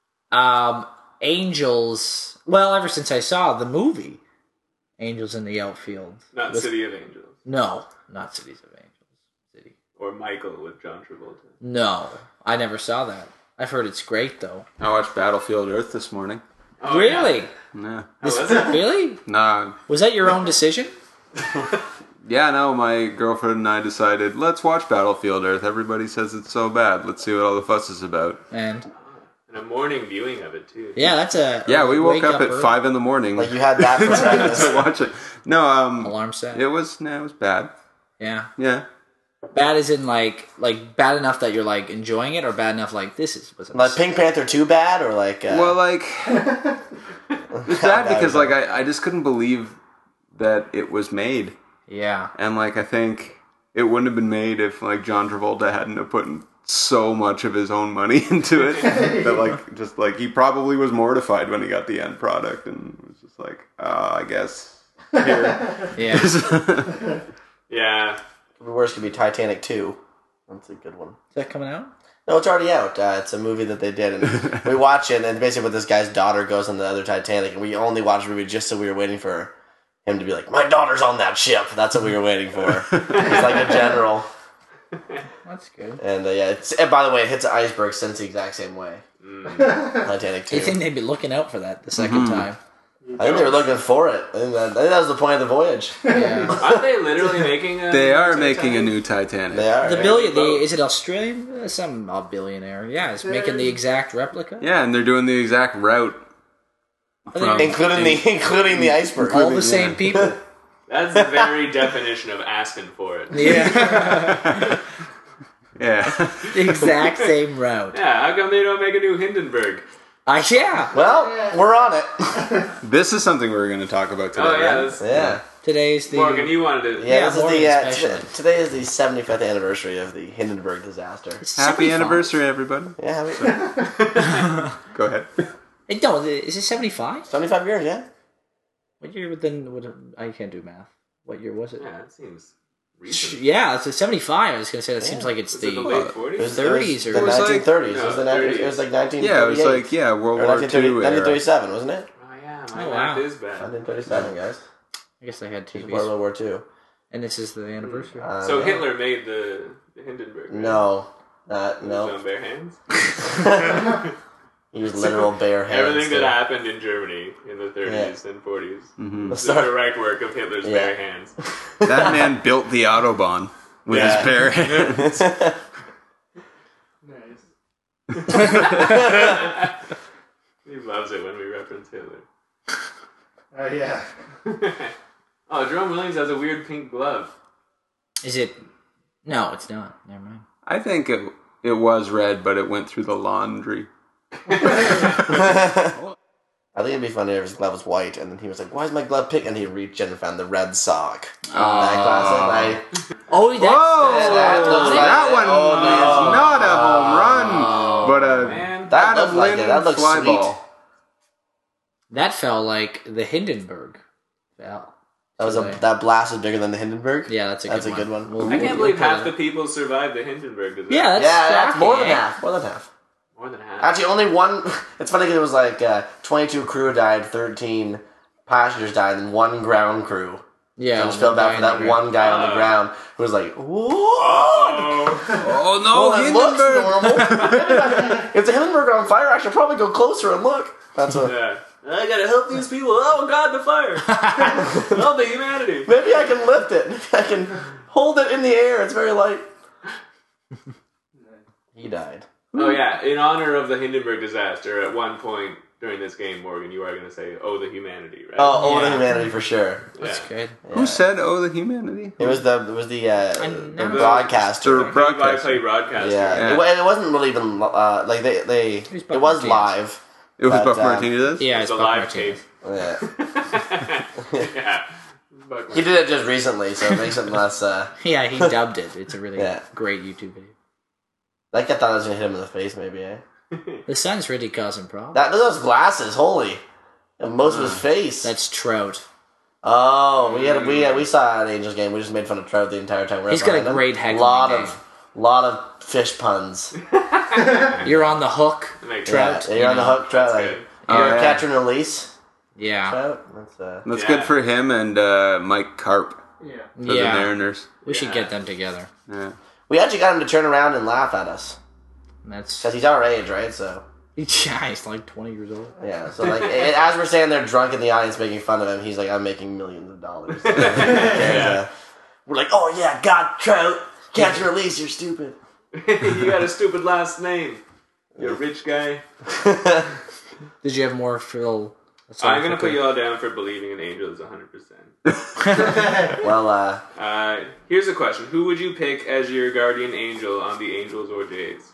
C: Angels. Well, ever since I saw the movie, Angels in the Outfield.
B: Not City of Angels.
C: No, not Cities of Angels. City.
B: Or Michael with John Travolta.
C: No, I never saw that. I've heard it's great though.
E: I watched Battlefield Earth this morning.
B: Oh,
C: Really?
E: Nah.
B: How was it?
C: Really?
E: Nah.
C: Was that your own decision?
E: Yeah, no, my girlfriend and I decided, let's watch Battlefield Earth. Everybody says it's so bad. Let's see what all the fuss is about.
C: And
B: And a morning viewing of it, too.
C: yeah, that's a
E: Yeah, we woke
C: wake
E: up at
C: early.
E: 5 in the morning
D: Like you had that for breakfast.
E: to watch it. No,
C: Alarm set.
E: it was bad.
C: Yeah.
E: Yeah.
C: Bad as in like bad enough that you're like enjoying it, or bad enough like this is what's
D: Like Pink Panther 2 bad, or like...
E: Well, like, it's bad because, like, I just couldn't believe that it was made.
C: Yeah.
E: And, like, I think it wouldn't have been made if, like, John Travolta hadn't have put so much of his own money into it. That, like, just, like, he probably was mortified when he got the end product and was just like, I guess, here.
C: Yeah.
B: Yeah.
D: Worst could be Titanic 2. That's a good one.
C: Is that coming out?
D: No, it's already out. It's a movie that they did, and we watch it, and basically, with this guy's daughter goes on the other Titanic, and we only watched the movie just so we were waiting for him to be like, "My daughter's on that ship." That's what we were waiting for. He's like a general,
C: That's good.
D: and and by the way, it hits an iceberg since the exact same way. Titanic
C: Do you
D: 2.
C: think they'd be looking out for that the second time?
D: I think they were looking for it. I think that was the point of the voyage.
C: Yeah.
B: Aren't they literally making a...
E: They are making a new Titanic.
D: They are.
C: The
D: right?
C: is it Australian? Some billionaire. Yeah, is making the exact replica.
E: Yeah, and they're doing the exact route. From,
D: including the iceberg.
C: All the same people.
B: That's the very definition of asking for it.
C: Yeah.
E: yeah.
C: The exact same route.
B: Yeah, how come they don't make a new Hindenburg?
C: Yeah.
D: Well, we're on it.
E: This is something we're going to talk about today.
B: Oh, yeah.
E: right?
B: This,
D: Yeah.
C: Today's the
B: Morgan, you wanted to...
D: Yeah,
C: Morgan
D: this is
C: especially.
D: today is the 75th anniversary of the Hindenburg disaster.
C: It's
E: Happy
C: 75.
E: anniversary, everybody.
D: Yeah,
E: Go ahead.
C: No, is it 75?
D: 75 years, yeah.
C: What year would then? I can't do math. What year was it?
B: Yeah, it seems recent.
C: Yeah, it's a 75. I was gonna say that seems like it's
B: Is it the late 40s?
C: 30s
D: the
C: or-
E: It was like-
D: 1930s.
B: No,
D: it was the
B: 30s.
D: it was like 1938.
E: Yeah, it was like, World
D: or
E: War II
D: 1937, wasn't it?
B: Oh, yeah, my
C: Oh,
B: math
C: wow.
B: is bad.
D: 1937, guys.
C: I guess they had
D: It was
C: TVs.
D: World War II.
C: And this is the anniversary.
B: So
D: Yeah.
B: Hitler made the Hindenburg, right?
D: No.
B: With his
D: No.
B: own bare hands?
D: He was literal bare hands.
B: Everything that
D: dude.
B: happened in Germany in the 30s and 40s.
D: Let's
B: The
D: start-
B: direct work of Hitler's
D: Yeah.
B: bare hands.
E: That man built the Autobahn with
D: Yeah.
E: his bare hands.
F: Nice.
B: He loves it when we reference Hitler.
F: Oh yeah.
B: Oh, Jerome Williams has a weird pink glove.
C: Is it? No, it's not. Never mind.
E: I think it was red, but it went through the laundry.
D: I think it'd be funny if his glove was white, and then he was like, "Why is my glove pink?" And he reached in and found the red sock. That classic.
C: Oh, that's
E: Whoa!
D: That looks like
E: That
D: it.
E: one
D: Oh, no.
E: is not a home run, but a
B: Man,
D: That
E: Adam
D: looked like it.
E: Lynn
D: That looks
E: fly
D: sweet.
E: ball.
C: that felt like the Hindenburg fell.
D: That was
C: today.
D: that blast is bigger than the Hindenburg.
C: Yeah, that's a good one.
D: We'll-
B: I can't
D: we'll
B: believe
D: put
B: half
D: it
B: the
D: in.
B: people survived the Hindenburg disaster.
C: Yeah, that's
D: Yeah, that's
C: shocking,
D: more than
C: eh?
D: half. More than half.
B: More than half.
D: Actually, only one. It's funny because it was like 22 crew died, 13 passengers died, and one ground crew.
C: Yeah,
D: I just felt bad for that one guy on the ground who was like, "What?"
E: Oh no,
D: Well, it looks
E: Hindenburg!
D: normal. If the Hindenburg on fire, I should probably go closer and look. That's what.
B: Yeah. I gotta help these people. Oh God, the fire! Help the humanity.
D: Maybe I can lift it. Maybe I can hold it in the air. It's very light. He died.
B: Oh yeah, in honor of the Hindenburg disaster, at one point during this game, Morgan, you are gonna say, "Oh, the humanity," right?
D: Oh, the
C: Yeah.
D: humanity for sure.
C: That's good.
E: Who said, "Oh, the humanity"?
D: It was the
C: know.
D: broadcaster.
E: The broadcaster.
B: Play-by-play broadcaster.
D: Yeah, it wasn't really even like they
C: was
D: it
C: Buck
D: was
C: Martinez.
D: live.
E: It was
D: But,
E: Buck Martinez.
C: Yeah,
B: It's
C: it's
B: a
C: Buck
B: live tape.
C: Martinez.
D: Yeah.
B: Yeah. Buck
D: He did it just recently, so it makes it less.
C: Yeah, he dubbed it. It's a really
D: Yeah.
C: great YouTube video.
D: Like I thought I was gonna hit him in the face, maybe. Eh?
C: The sun's really causing problems.
D: Look at those glasses, holy! And most of his face.
C: That's Trout.
D: Oh, we saw an Angels game. We just made fun of Trout the entire time.
C: He's got a great heckling
D: lot
C: game.
D: lot of fish puns.
C: You're on the hook,
B: Like,
C: Trout.
D: Yeah, you're on the hook, Trout.
B: That's
D: Like,
B: good.
D: you're
G: Oh, yeah.
D: catch and release.
C: Yeah.
D: Trout.
G: That's
B: Yeah.
G: good for him and Mike Carp
F: Yeah.
G: for the
C: Yeah.
G: Mariners.
C: We should
B: Yeah.
C: get them together.
G: Yeah.
D: We actually got him to turn around and laugh at us
C: That's
D: because he's our age, right? So
C: he's like 20 years old.
D: yeah. So like, as we're standing there drunk in the audience making fun of him, he's like, "I'm making millions of dollars." So, we're like, "Oh yeah, God, Trout, catch and release. You're stupid."
B: You got a stupid last name. You're a rich guy.
C: Did you have more, Phil?
B: I'm gonna put you all down for believing in angels 100%.
D: Well,
B: Here's a question: who would you pick as your guardian angel on the Angels or Jays?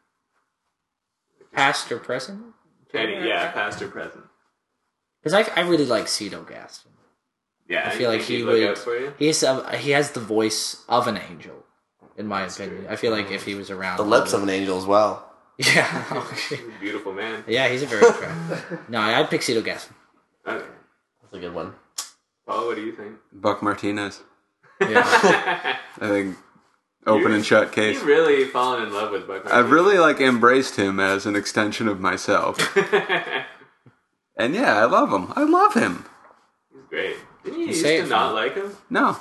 C: Past or present?
B: Yeah, past or present.
C: Because I really like Cito Gaston.
B: Yeah,
C: I feel like
B: think
C: he
B: he'd look
C: would.
B: out for you.
C: He has the voice of an angel, in my opinion. I feel like if he was around,
D: the lips of an angel as well.
C: Yeah. Okay.
B: He's a beautiful man.
C: Yeah, he's a very attractive. No, I'd pick Cito Gaston.
B: Okay.
D: That's a good one.
B: Paul, what do you think?
G: Buck Martinez.
C: Yeah.
G: I think open and shut case.
B: You've really fallen in love with Buck.
G: I've really embraced him as an extension of myself. And yeah, I love him. I love him.
B: He's great. Didn't you
C: You
B: used
C: say
B: to
C: it
B: not
C: for
B: like him?
G: No.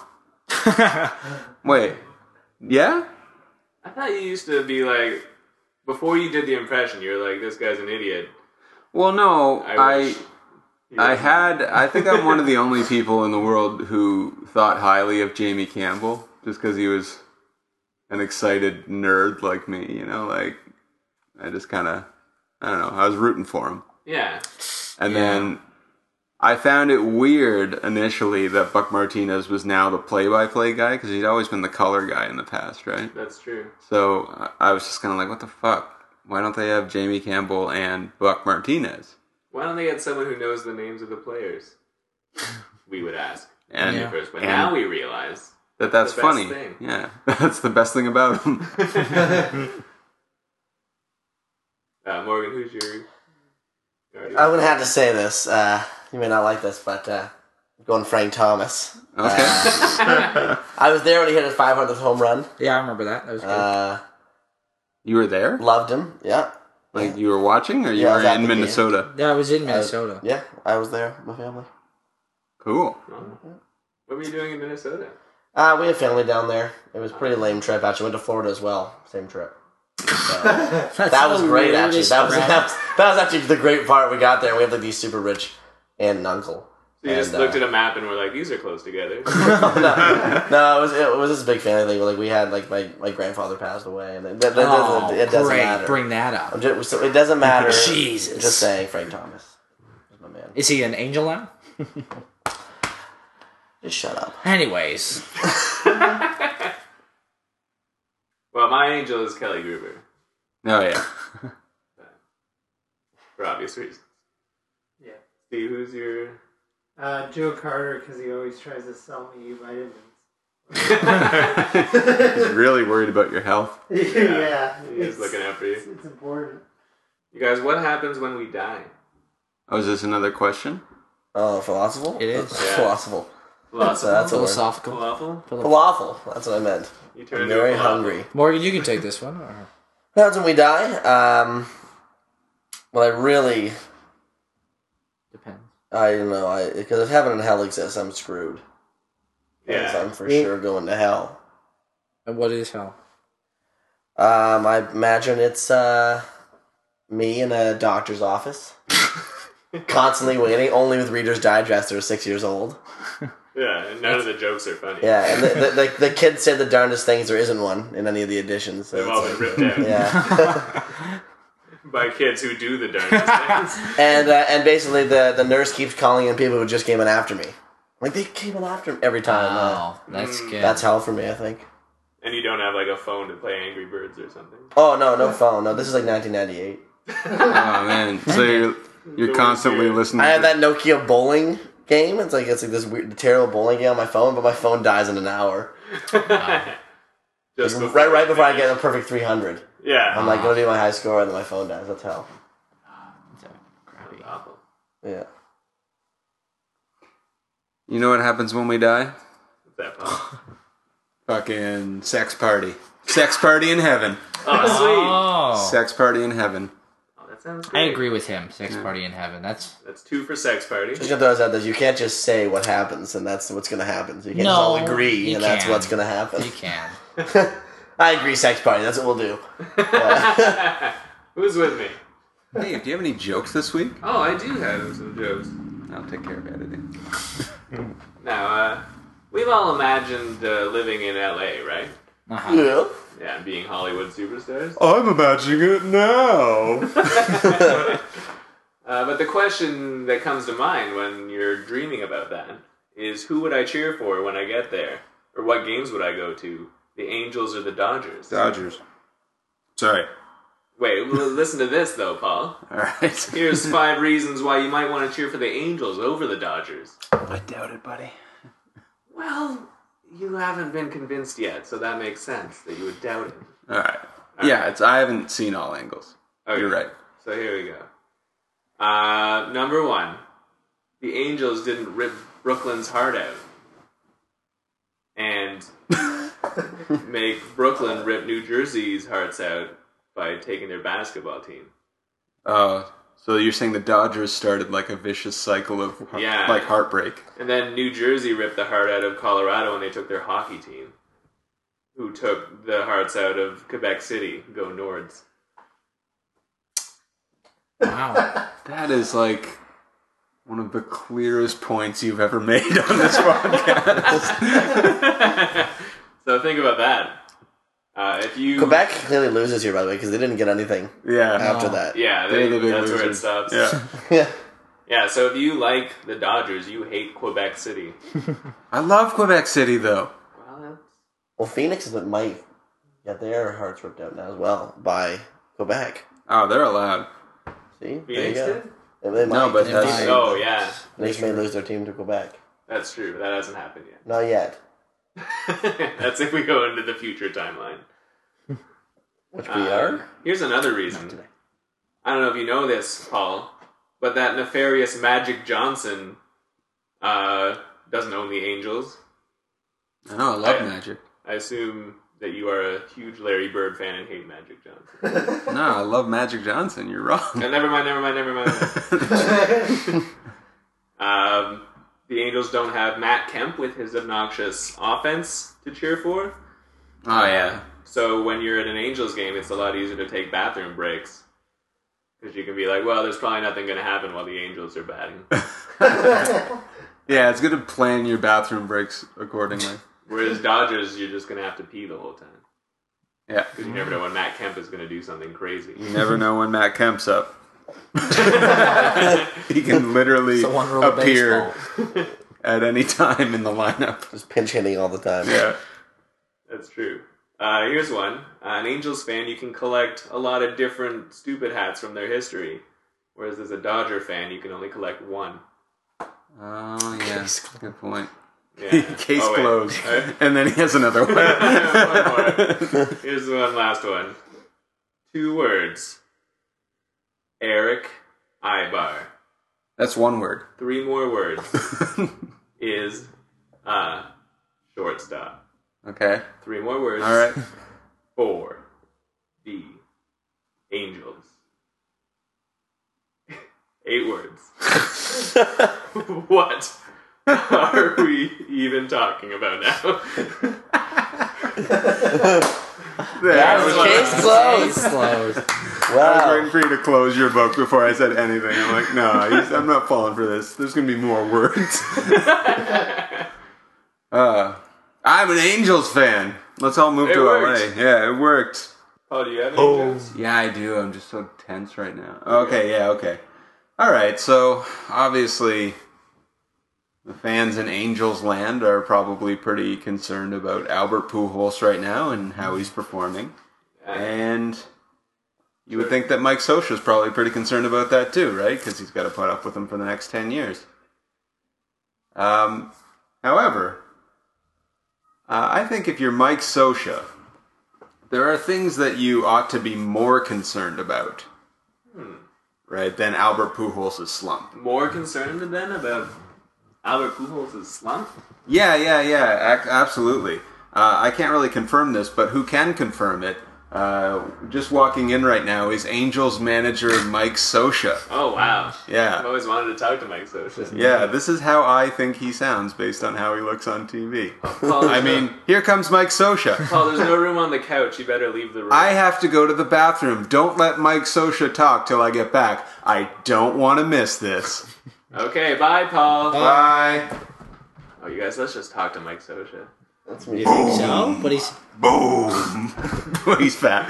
G: Wait. Yeah?
B: I thought you used to be like, before you did the impression, you were like, this guy's an idiot.
G: Well, no.
B: wish he wasn't.
G: I think I'm one of the only people in the world who thought highly of Jamie Campbell just because he was an excited nerd like me, you know? Like, I just kind of, I don't know, I was rooting for him.
B: Yeah.
G: And then I found it weird initially that Buck Martinez was now the play-by-play guy because he'd always been the color guy in the past, right?
B: That's true.
G: So I was just kind of like, what the fuck? Why don't they have Jamie Campbell and Buck Martinez?
B: Why don't they get someone who knows the names of the players? We would ask.
G: And
C: Yeah.
B: First, but
G: And-
B: now we realize.
G: that's
B: the best
G: funny.
B: thing.
G: Yeah, that's the best thing about him.
B: Morgan, who's your guardian?
D: I'm gonna have to say this. You may not like this, but I'm going Frank Thomas.
G: Okay.
D: I was there when he hit his 500th home run.
C: Yeah, I remember that. That was good.
G: You were there?
D: Loved him. Yeah.
G: Like you were watching, or you
D: Yeah, I was
G: were
D: at
G: in
D: the game.
G: Minnesota?
C: Yeah, I was in Minnesota.
D: Yeah, I was there with my family.
G: Cool.
B: What were you doing in Minnesota?
D: We had family down there. It was a pretty lame trip. Actually, went to Florida as well. Same trip. So, that was great. Actually, that was actually the great part. We got there. We have like these super rich aunt and uncle.
B: So you just looked at a map and were like, these are close together.
D: No, it was just a big family thing. Like we had like my grandfather passed away, and it doesn't
C: great.
D: matter.
C: Bring that up.
D: So it doesn't matter.
C: Jesus.
D: Just saying, Frank Thomas, is my man.
C: Is he an angel now?
D: Just shut up.
C: Anyways.
B: Well, my angel is Kelly Gruber,
G: Oh yeah.
B: for obvious reasons.
F: Yeah.
B: Steve, who's your...
F: Joe Carter, because he always tries to sell me vitamins.
G: He's really worried about your health.
F: Yeah.
B: He is looking out for you.
F: It's important.
B: You guys, what happens when we die?
G: Oh, is this another question?
D: Oh, philosophical?
C: It is.
B: Yeah.
D: Philosophical. That's a word.
C: Philosophical.
B: Falafel?
D: Falafel. That's what I meant.
B: You turn
D: I'm
B: into a
D: very
B: falafel.
D: hungry.
C: Morgan, you can take this one. Or...
D: That's when we die. Well, I really,
C: Depends.
D: I don't know. Because if heaven and hell exist, I'm screwed. 'Cause
B: Yeah.
D: I'm for sure going to hell.
C: And what is hell?
D: I imagine it's me in a doctor's office, constantly waiting, only with Reader's Digest. They're 6 years old.
B: Yeah, and none of the jokes are funny.
D: Yeah, and the kids said the darndest things. There isn't one in any of the editions. So
B: They've
D: it's
B: all been
D: like-
B: ripped out
D: yeah,
B: by kids who do the darndest things.
D: and basically the nurse keeps calling in people who just came in after me. Like they came in after me every time.
C: Oh, that's good.
D: That's hell for me, I think.
B: And you don't have like a phone to play Angry Birds or something.
D: Oh no phone. No, this is like 1998.
G: Oh man. So you're constantly
B: weird.
G: listening.
D: I have
G: to
D: that Nokia bowling game. It's like this weird, terrible bowling game on my phone, but my phone dies in an hour.
B: Just
D: Right before I get a perfect 300.
B: Yeah.
D: I'm like gonna do my high score, and then my phone dies. That's hell.
C: Crappy.
B: Awful.
D: Yeah.
G: You know what happens when we die?
B: What's that, Paul?
G: Fucking sex party. Sex party in heaven.
B: Oh, sweet.
C: Oh,
G: Sex party in heaven.
B: Oh, that sounds
C: I
B: great.
C: agree with him. Sex party in heaven. That's
B: 2 for sex party.
D: Just gonna throw this out there. You can't just say what happens, and that's what's gonna happen. So you can't
C: No,
D: just all agree,
C: you
D: and that's
C: can.
D: what's gonna happen.
C: you can.
D: I agree. Sex party. That's what we'll do.
B: Who's with me?
G: Hey, do you have any jokes this week?
B: Oh, I do have some jokes.
G: I'll take care of editing.
B: Now, we've all imagined living in LA, right?
C: Uh-huh.
D: Yeah.
B: Yeah, being Hollywood superstars.
A: I'm imagining it now.
B: But the question that comes to mind when you're dreaming about that is, who would I cheer for when I get there? Or what games would I go to? The Angels or the Dodgers?
A: Dodgers. Sorry.
B: Wait, listen to this though, Paul.
G: Alright.
B: Here's 5 reasons why you might want to cheer for the Angels over the Dodgers.
G: I doubt it, buddy.
B: Well, you haven't been convinced yet, so that makes sense that you would doubt it.
G: Alright. Yeah, I haven't seen all angles.
B: Okay.
G: You're right.
B: So here we go. Number 1. The Angels didn't rip Brooklyn's heart out. And make Brooklyn rip New Jersey's hearts out by taking their basketball team.
G: Oh, so you're saying the Dodgers started like a vicious cycle of
B: Yeah.
G: like heartbreak.
B: And then New Jersey ripped the heart out of Colorado when they took their hockey team, who took the hearts out of Quebec City. Go Nords.
C: Wow.
G: That is like one of the clearest points you've ever made on this podcast.
B: So think about that. If you
D: Quebec clearly loses here, by the way, because they didn't get anything
G: Yeah.
D: after that.
B: yeah,
G: They're the big
B: that's where it
G: losers.
B: stops.
G: Yeah.
D: Yeah.
B: Yeah, so if you like the Dodgers, you hate Quebec City.
G: I love Quebec City though.
B: Well, that's...
D: Well, Phoenix is what might get their hearts ripped out now as well by Quebec.
G: Oh, they're allowed.
D: See? There you
B: Phoenix
D: go.
B: did?
D: They might.
G: No, but
C: They
G: has,
C: might.
B: Oh, yeah.
D: Phoenix may lose their team to Quebec.
B: That's true, but that hasn't happened yet.
D: Not yet.
B: That's if we go into the future timeline.
D: Which we are.
B: Here's another reason. I don't know if you know this, Paul, but that nefarious Magic Johnson doesn't own the Angels.
G: I know, I love
B: I-
G: Magic.
B: I assume that you are a huge Larry Bird fan and hate Magic Johnson.
G: No, I love Magic Johnson. You're wrong.
B: Never mind. The Angels don't have Matt Kemp with his obnoxious offense to cheer for.
G: Oh yeah.
B: So when you're at an Angels game, it's a lot easier to take bathroom breaks. Because you can be like, well, there's probably nothing going to happen while the Angels are batting.
G: Yeah, it's good to plan your bathroom breaks accordingly.
B: Whereas Dodgers, you're just going to have to pee the whole time.
G: Yeah.
B: Because you never know when Matt Kemp is going to do something crazy.
G: You never know when Matt Kemp's up. He can literally
C: It's the one rule of
G: appear
C: baseball.
G: at any time in the lineup.
D: Just pinch hitting all the time.
G: Yeah.
B: That's true. Here's one. An Angels fan, you can collect a lot of different stupid hats from their history. Whereas as a Dodger fan, you can only collect one.
G: Oh yeah. Good point.
B: Yeah.
G: Case
B: Oh, wait.
G: closed. And then he has another one.
B: One more. Here's one last one. 2 words. Eric Ibar.
G: That's one word.
B: 3 more words. Is shortstop.
G: Okay.
B: 3 more words.
G: All right.
B: 4. The Angels. 8 words. What are we even talking about now?
D: That was case closed.
C: Case closed.
G: I was
D: Wow.
G: waiting for you to close your book before I said anything. I'm like, no, I'm not falling for this. There's going to be more words. I'm an Angels fan. Let's all move
B: It
G: to
B: worked.
G: LA. Yeah, it worked.
B: Oh, do you have any jokes?
G: Yeah, I do. I'm just so tense right now. Okay, yeah, okay. All right, so obviously the fans in Angels land are probably pretty concerned about Albert Pujols right now and how he's performing. And you would think that Mike Scioscia is probably pretty concerned about that too, right? Because he's got to put up with him for the next 10 years. However, I think if you're Mike Scioscia, there are things that you ought to be more concerned about, right, than Albert Pujols' slump.
B: More concerned then about Albert Pujols is slumped?
A: Yeah, absolutely. I can't really confirm this, but who can confirm it? Just walking in right now is Angels manager Mike Scioscia.
B: Oh, wow.
A: Yeah.
B: I've always wanted to talk to Mike Scioscia.
A: Yeah, this is how I think he sounds based on how he looks on TV.
B: Paul,
A: I mean, here comes Mike Scioscia.
B: Paul, there's no room on the couch. You better leave the room.
A: I have to go to the bathroom. Don't let Mike Scioscia talk till I get back. I don't want to miss this.
B: Okay, bye, Paul.
A: Bye.
B: Oh, you guys, let's just talk to Mike Scioscia.
D: That's me.
C: You think so? But he's...
A: Boom. He's fat.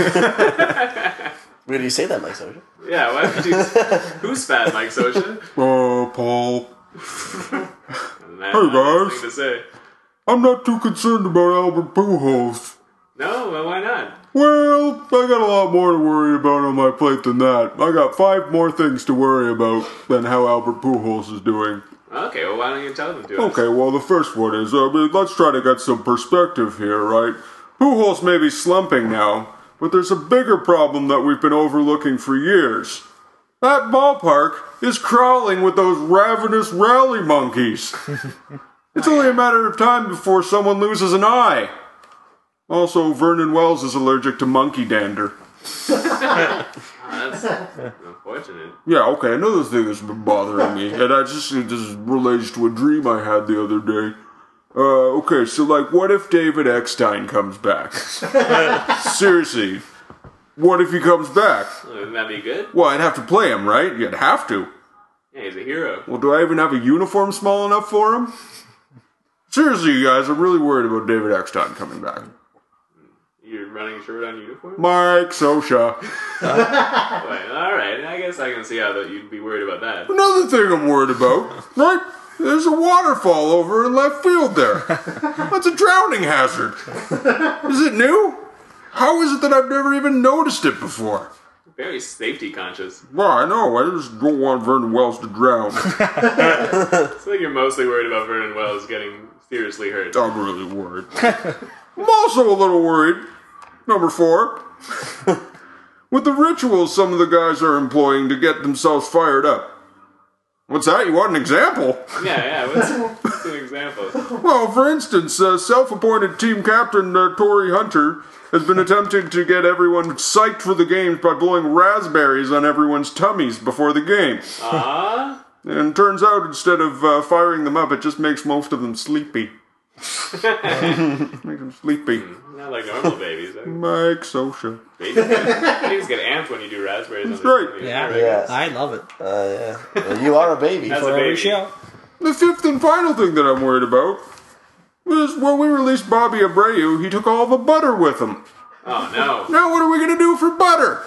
D: Where do you say that, Mike Scioscia?
B: Yeah, why would you... Who's fat, Mike Scioscia?
A: Oh, Paul.
B: Man,
A: Hey, guys.
B: Thing to say.
A: I'm not too concerned about Albert Pujols.
B: No, well, why not?
A: Well, I got a lot more to worry about on my plate than that. I got 5 more things to worry about than how Albert Pujols is doing.
B: Okay, well, why don't you tell them to us?
A: Okay, well, the first one is, let's try to get some perspective here, right? Pujols may be slumping now, but there's a bigger problem that we've been overlooking for years. That ballpark is crawling with those ravenous rally monkeys. It's only a matter of time before someone loses an eye. Also, Vernon Wells is allergic to monkey dander.
B: That's unfortunate.
A: Yeah, okay, another thing that's been bothering me, and this relates to a dream I had the other day. Okay, so, what if David Eckstein comes back? Seriously, what if he comes back?
B: Wouldn't that be good?
A: Well, I'd have to play him, right? You'd have to.
B: Yeah, he's a hero.
A: Well, do I even have a uniform small enough for him? Seriously, you guys, I'm really worried about David Eckstein coming back.
B: You're running short on uniform?
A: Mike Scioscia.
B: Wait, alright, I guess I can see how you'd be worried about that.
A: Another thing I'm worried about, right? There's a waterfall over in left field there. That's a drowning hazard. Is it new? How is it that I've never even noticed it before?
B: Very safety conscious.
A: Well, I know. I just don't want Vernon Wells to drown.
B: It's like you're mostly worried about Vernon Wells getting seriously hurt.
A: I'm really worried. I'm also a little worried. Number 4. With the rituals some of the guys are employing to get themselves fired up. What's that? You want an example?
B: Yeah, what's an example?
A: Well, for instance, self-appointed team captain Torrey Hunter has been attempting to get everyone psyched for the games by blowing raspberries on everyone's tummies before the game. And turns out, instead of firing them up, it just makes most of them sleepy. Makes them sleepy.
B: Not like normal babies.
A: Mike Scioscia.
B: Babies get amped when you do raspberries.
A: That's
B: on
A: right.
B: their
C: Yeah,
B: tummy.
D: Yes.
C: I love it.
D: Yeah. Well, you are a baby.
B: That's
C: For
B: a
C: every
B: baby.
C: show.
A: The 5th and final thing that I'm worried about is when we released Bobby Abreu, he took all the butter with him.
B: Oh, no.
A: Now what are we going to do for butter?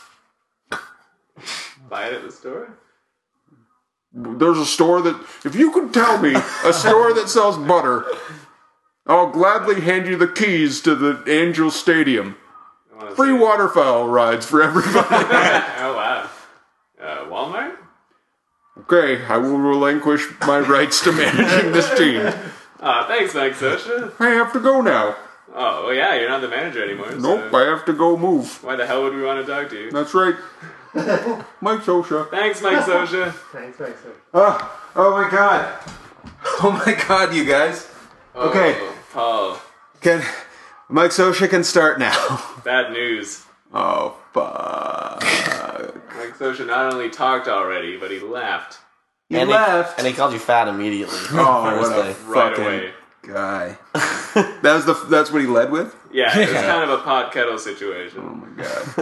B: Buy it at the store?
A: There's a store that, if you could tell me a store that sells butter, I'll gladly hand you the keys to the Angel Stadium. Free waterfowl rides for everybody.
B: Oh, wow. Walmart?
A: Okay, I will relinquish my rights to managing this team.
B: Thanks, Mike Scioscia.
A: I have to go now.
B: Oh, well, yeah, you're not the manager anymore.
A: Nope,
B: So
A: I have to go move.
B: why the hell would we want to talk to you?
A: That's right. Mike Scioscia.
B: Thanks, Mike Scioscia.
F: Thanks, Mike Scioscia.
A: Oh my god. Oh my god, you guys. Okay.
B: Oh, Paul.
A: Mike Scioscia can start now.
B: Bad news.
A: Oh, fuck.
B: Mike Scioscia not only talked already, but he left.
A: He
D: and
A: left.
D: And he called you fat immediately.
A: Oh,
D: First
A: what a
D: day.
B: Right
A: fucking
B: away.
A: guy. That's what he led with?
B: Yeah, it was kind of a pot kettle situation.
A: Oh my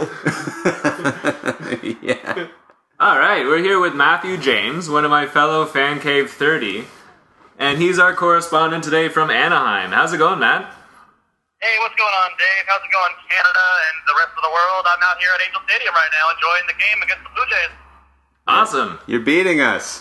A: god. Yeah.
B: All right, we're here with Matthew James, one of my fellow Fan Cave 30, and he's our correspondent today from Anaheim. How's it going, Matt?
H: Hey, what's going on, Dave? How's it going, Canada and the rest of the world? I'm out here at Angel Stadium right now enjoying the game against the Blue Jays.
B: Awesome.
A: You're beating us.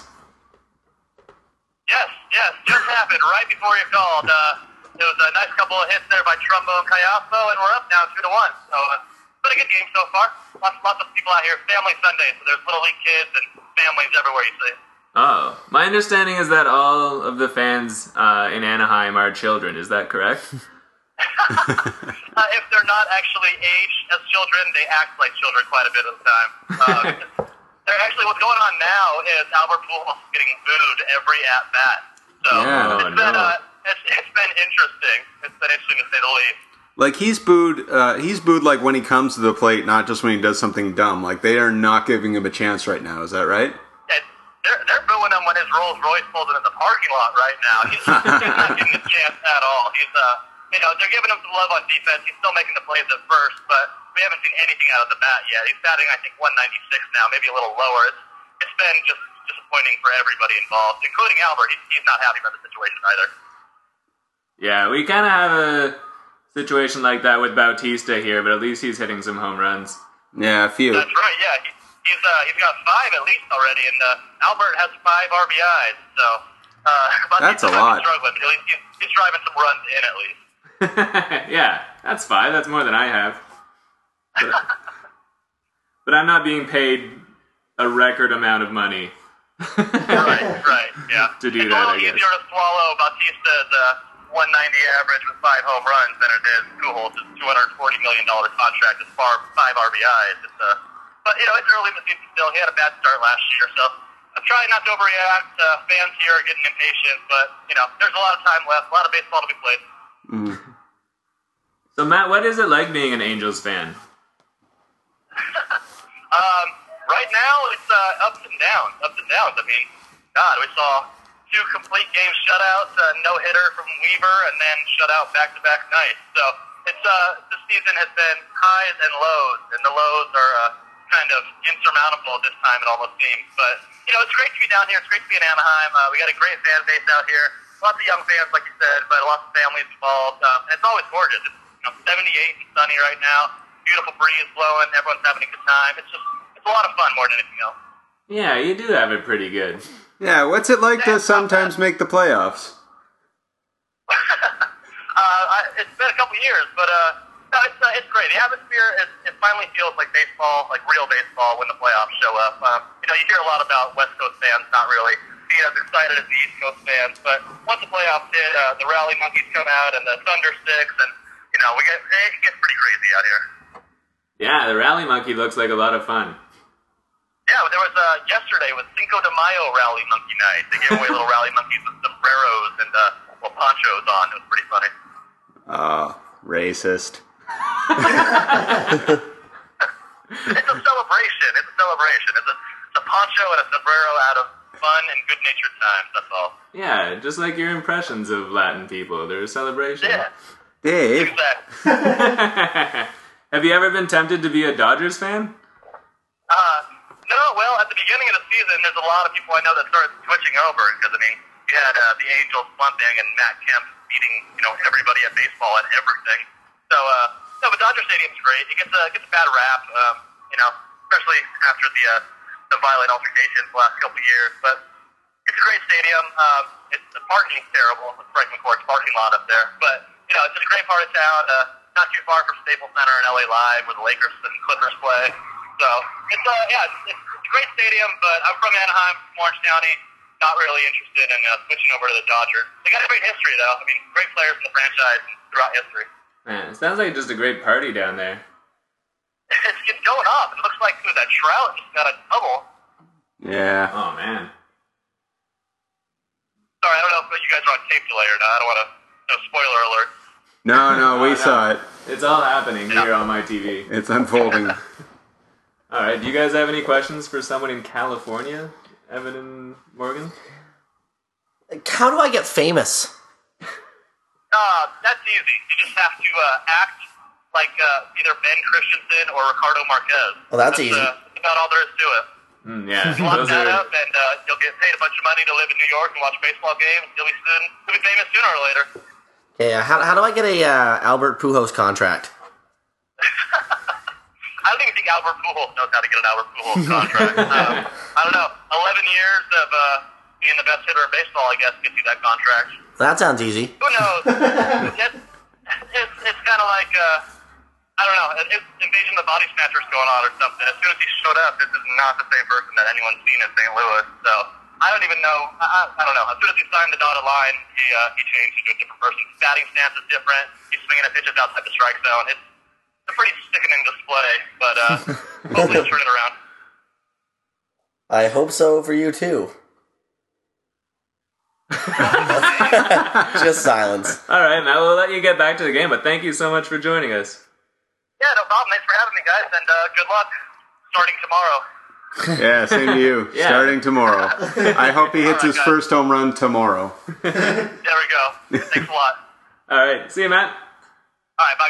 H: Yes, just happened right before you called. It was a nice couple of hits there by Trumbo and Caiazo, and we're up now 2-1. So it's been a good game so far. Lots of people out here. Family Sunday, so there's little league kids and families everywhere you see.
B: Oh, my understanding is that all of the fans in Anaheim are children. Is that correct?
H: If they're not actually aged as children, they act like children quite a bit of the time. They're actually, what's going on now is Albert Pujols is getting booed every at bat. So
G: Yeah.
H: it's been interesting. It's been interesting to say the least.
A: Like he's booed like when he comes to the plate, not just when he does something dumb. Like they are not giving him a chance right now. Is that right?
H: And they're booing him when his Rolls Royce pulls into the parking lot right now. He's not getting a chance at all. He's they're giving him some love on defense. He's still making the plays at first, but we haven't seen anything out of the bat yet. He's batting, I think, 196 now, maybe a little lower. It's been just disappointing for everybody involved, including Albert. He's not happy about the situation either.
B: Yeah, we kind of have a situation like that with Bautista here, but at least he's hitting some home runs.
A: Yeah, a few.
H: That's right. Yeah, he's got 5 at least already, and Albert has 5 RBIs. So
A: That's a
H: Bautista
A: lot.
H: might be struggling, but at least he's driving some runs in at least.
B: Yeah, that's 5. That's more than I have. But I'm not being paid a record amount of money.
H: Right. Yeah.
B: To do
H: it's
B: that,
H: a little
B: I guess.
H: easier to swallow Bautista's 190 average with 5 home runs than it is Pujols' $240 million contract as far as 5 RBIs. But it's early in the season still. He had a bad start last year, so I'm trying not to overreact. Fans here are getting impatient, but there's a lot of time left, a lot of baseball to be played.
B: So Matt, what is it like being an Angels fan?
H: Right now, it's ups and downs. I mean, God, we saw 2 complete game shutouts, a no-hitter from Weaver, and then shutout back-to-back nights. So this season has been highs and lows, and the lows are kind of insurmountable this time, it almost seems. But, it's great to be down here. It's great to be in Anaheim. We got a great fan base out here. Lots of young fans, like you said, but lots of families involved. And it's always gorgeous. It's 78 and sunny right now. Beautiful breeze blowing. Everyone's having a good time. It's a lot of fun more than anything else.
B: Yeah, you do have it pretty good.
A: Yeah, what's it like to sometimes make the playoffs?
H: It's been a couple years, but no, it's great. The atmosphere it finally feels like baseball, like real baseball, when the playoffs show up. You hear a lot about West Coast fans not really being as excited as the East Coast fans, but once the playoffs hit, the rally monkeys come out and the thunder sticks, and it gets pretty crazy out here.
B: Yeah, the rally monkey looks like a lot of fun.
H: Yeah, there was yesterday was Cinco de Mayo rally monkey night. They gave away little rally monkeys with sombreros and ponchos on. It was pretty funny.
A: Racist.
H: It's a celebration. It's a poncho and a sombrero out of fun and good-natured times. That's all.
B: Yeah, just like your impressions of Latin people. They're a celebration.
H: Yeah.
A: Dave.
H: Exactly.
B: Have you ever been tempted to be a Dodgers fan?
H: No, well, at the beginning of the season, there's a lot of people I know that started switching over because, you had the Angels slumping and Matt Kemp beating, everybody at baseball and everything. So, no, but Dodger Stadium's great. It gets a bad rap, especially after the violent altercations the last couple of years. But it's a great stadium. The parking's terrible. It's Frank McCourt's parking lot up there. But, it's a great part of town. Not too far from Staples Center and LA Live, where the Lakers and Clippers play. So it's a great stadium, but I'm from Anaheim, from Orange County. Not really interested in switching over to the Dodgers. They got a great history, though. Great players in the franchise throughout history.
B: Man, it sounds like just a great party down there.
H: It's going up. It looks like that Trout just got a double.
A: Yeah.
B: Oh man.
H: Sorry, I don't know if you guys are on tape delay or not. I don't want to. No spoiler alert.
A: No, we saw it.
B: It's all happening here on my TV.
A: It's unfolding.
B: All right, do you guys have any questions for someone in California? Evan and Morgan?
D: How do I get famous?
H: That's easy. You just have to act like either Ben Christensen or Ricardo Marquez.
D: Well, that's easy.
H: That's about all there is to it.
B: Yeah,
H: Lock
B: those
H: that
B: are.
H: up, and you'll get paid a bunch of money to live in New York and watch baseball games. You'll be famous sooner or later.
D: Yeah, how do I get a Albert Pujols contract?
H: I don't even think Albert Pujols knows how to get an Albert Pujols contract. I don't know. 11 years of being the best hitter in baseball, I guess, gets you that contract.
D: That sounds easy.
H: Who knows? It's kind of like, I don't know, Invasion of the Body Snatchers going on or something. As soon as he showed up, this is not the same person that anyone's seen in St. Louis. So I don't even know. I don't know. As soon as he signed the dotted line, he changed into a different person. His batting stance is different. He's swinging at pitches outside the strike zone. It's a pretty sickening display, but hopefully he'll turn it around.
D: I hope so for you too. Just silence.
B: All right, Matt, we'll let you get back to the game, but thank you so much for joining us.
H: Yeah, no problem. Thanks for having me, guys, and good luck starting tomorrow.
A: Yeah, same to you.
B: Yeah.
A: Starting tomorrow. I hope he hits
H: All right,
A: his
H: guys.
A: first home run tomorrow.
H: There we go. Thanks a lot.
B: All right, see you, Matt.
H: All right, bye,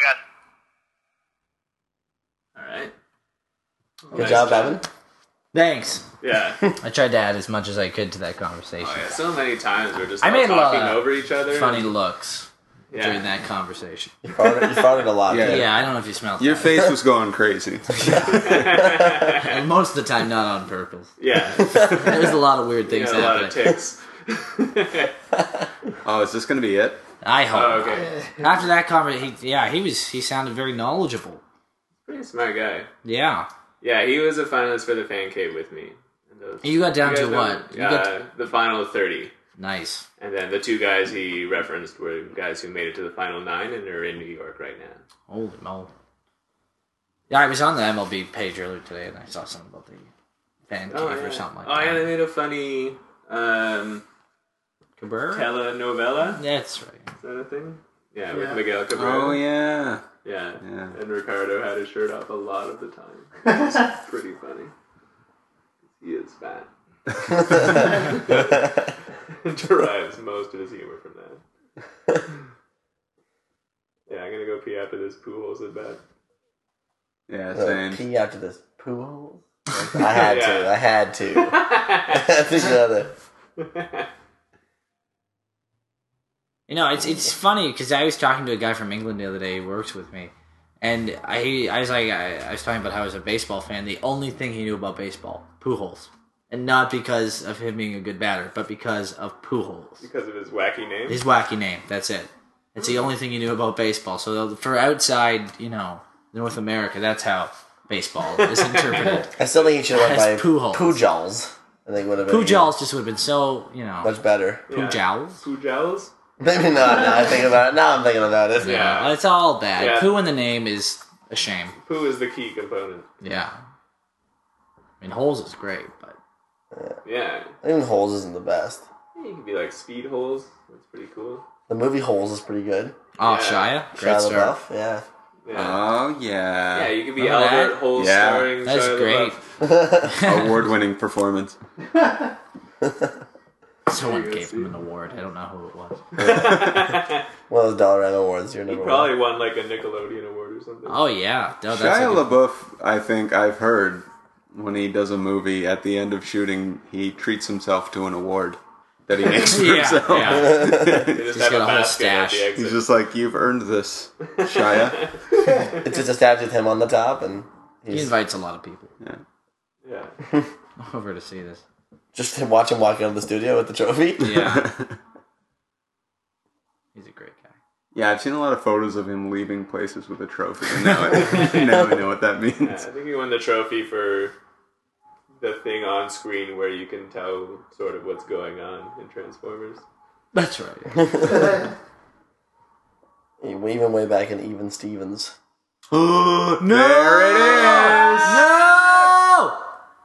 H: guys.
B: All right.
D: Good job, Evan.
C: Thanks.
B: Yeah.
C: I tried to add as much as I could to that conversation.
B: Oh, yeah. So many times we're just
C: I
B: all
C: made a lot
B: talking
C: of
B: over each other.
C: Funny looks
B: Yeah.
C: during that conversation.
D: You farted a lot.
A: Yeah.
D: Kid.
C: Yeah, I don't know if you smelled
A: Your
C: that.
A: face was going crazy.
C: And most of the time, not on purpose.
B: Yeah.
C: There's a lot of weird
B: You
C: things
B: got a lot
C: happening.
B: of ticks.
A: Oh, is this going to be it?
C: I hope.
B: Oh, okay.
C: After that conversation, he sounded very knowledgeable.
B: Pretty smart guy.
C: Yeah.
B: Yeah, he was a finalist for the fan cave with me. And those-
C: You got down
B: you
C: to
B: guys know-
C: what? You got
B: the final 30.
C: nice.
B: And then the two guys he referenced were guys who made it to the final 9 and are in New York right now.
C: Holy moly. Yeah, I was on the MLB page earlier today and I saw something about the fan cave or something like
B: Oh,
C: that.
B: yeah, they made a funny
C: Cabrera?
B: telenovela.
C: That's right.
B: Is that a thing? Yeah,
F: Yeah.
B: with Miguel Cabrera.
A: Oh, yeah.
B: Yeah.
A: Yeah.
B: And Ricardo had his shirt off a lot of the time. It's pretty funny. He is fat. Derives most of his humor from that. Yeah, I'm gonna go pee after this Pujols at bat.
A: Yeah, same.
D: Pee after this poo hole. I had
B: Yeah.
D: to. I had to. I had to go there.
C: You know, it's funny because I was talking to a guy from England the other day who works with me, and I was talking about how I was a baseball fan. The only thing he knew about baseball, Pujols, and not because of him being a good batter, but because of Pujols,
B: Because of his wacky name.
C: his wacky name. That's it. It's the only thing he knew about baseball. So for outside, North America, that's how baseball is interpreted.
D: I still think he should have went
C: As
D: by
C: Pujols.
D: Pujols. I think would have been
C: Pujols just would have been so,
D: much better.
C: Pujols.
B: Pujols?
D: Maybe not. Now I think about it. Now I'm thinking about it.
B: Yeah.
C: It's all bad.
B: Yeah.
C: Poo in the name is a shame.
B: Poo is the key component.
C: Yeah. I mean, Holes is great, but
B: Yeah.
D: Even Holes isn't the best.
B: You could be like speed holes. That's pretty cool.
D: The movie Holes is pretty good.
C: oh,
B: Yeah.
C: Shia, great
D: Shia
C: star.
D: LaBeouf, yeah.
B: Yeah.
A: Oh, yeah.
B: Yeah, you could be
C: Remember
B: Albert
C: that?
B: Holes
A: Yeah.
B: starring
C: That's
B: Shia
C: great.
B: LaBeouf.
A: Award-winning performance.
C: Someone gave him an award. I don't know who it was.
D: One of those Dollarama Awards. You're
B: He
D: number
B: probably won like a Nickelodeon award or something.
C: Oh yeah, no, that's
A: Shia
C: a good-
A: LaBeouf, I think I've heard, when he does a movie, at the end of shooting, he treats himself to an award that he makes for
C: yeah,
A: himself.
C: yeah.
B: They just
C: He's
B: have
C: got
B: a
C: a whole
B: basket at
C: stash.
B: the exit.
A: He's just like, you've earned this, Shia.
D: one. It's just a statue with him on the top, and
C: He
D: he's
C: invites a lot of people
B: Yeah.
C: over to see this.
D: just to watch him walk out of the studio with the trophy.
C: Yeah, he's a great guy.
A: Yeah, I've seen a lot of photos of him leaving places with a trophy, and now I know what that means.
B: Yeah, I think he won the trophy for the thing on screen where you can tell sort of what's going on in Transformers.
C: That's right.
D: Even way back in Even Stevens.
A: There it is!
C: No!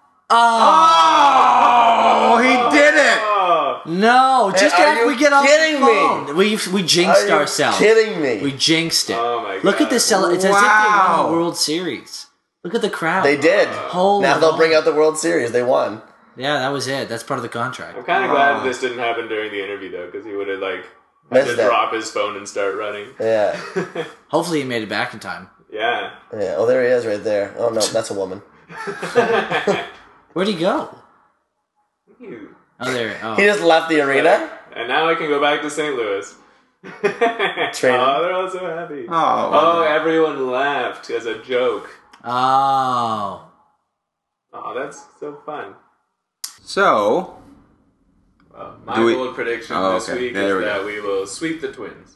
A: Oh, he did it!
B: Oh!
C: No! Just
D: Hey, are
C: after we
D: you
C: get off the
D: kidding me?
C: phone, we jinxed
D: Are you
C: ourselves.
D: kidding me?
C: We jinxed it.
B: Oh my god.
C: Look at the It's as if they won
A: Wow.
C: the World Series. Look at the crowd.
D: They did.
C: Holy
D: Now they'll bring
C: moly.
D: out the World Series. They won.
C: Yeah, that was it. That's part of the contract.
B: I'm kind of glad this didn't happen during the interview though, because he would have like had
D: Missed
B: to
D: it.
B: drop his phone and start running.
D: Yeah.
C: Hopefully, he made it back in time.
B: Yeah.
D: Yeah. Oh, there he is right there. Oh, no, that's a woman.
C: Where'd he go?
B: You.
C: Oh, there. Oh,
D: He just left the arena?
B: And now I can go back to St. Louis.
D: Training.
B: Oh, they're all so happy.
A: Oh,
B: Oh, everyone laughed as a joke.
C: oh.
B: Oh, that's so fun.
A: so
B: Well, my
A: Do we-
B: bold prediction
A: Oh,
B: this
A: okay.
B: week
A: There
B: is
A: we
B: that
A: go.
B: we will sweep the Twins.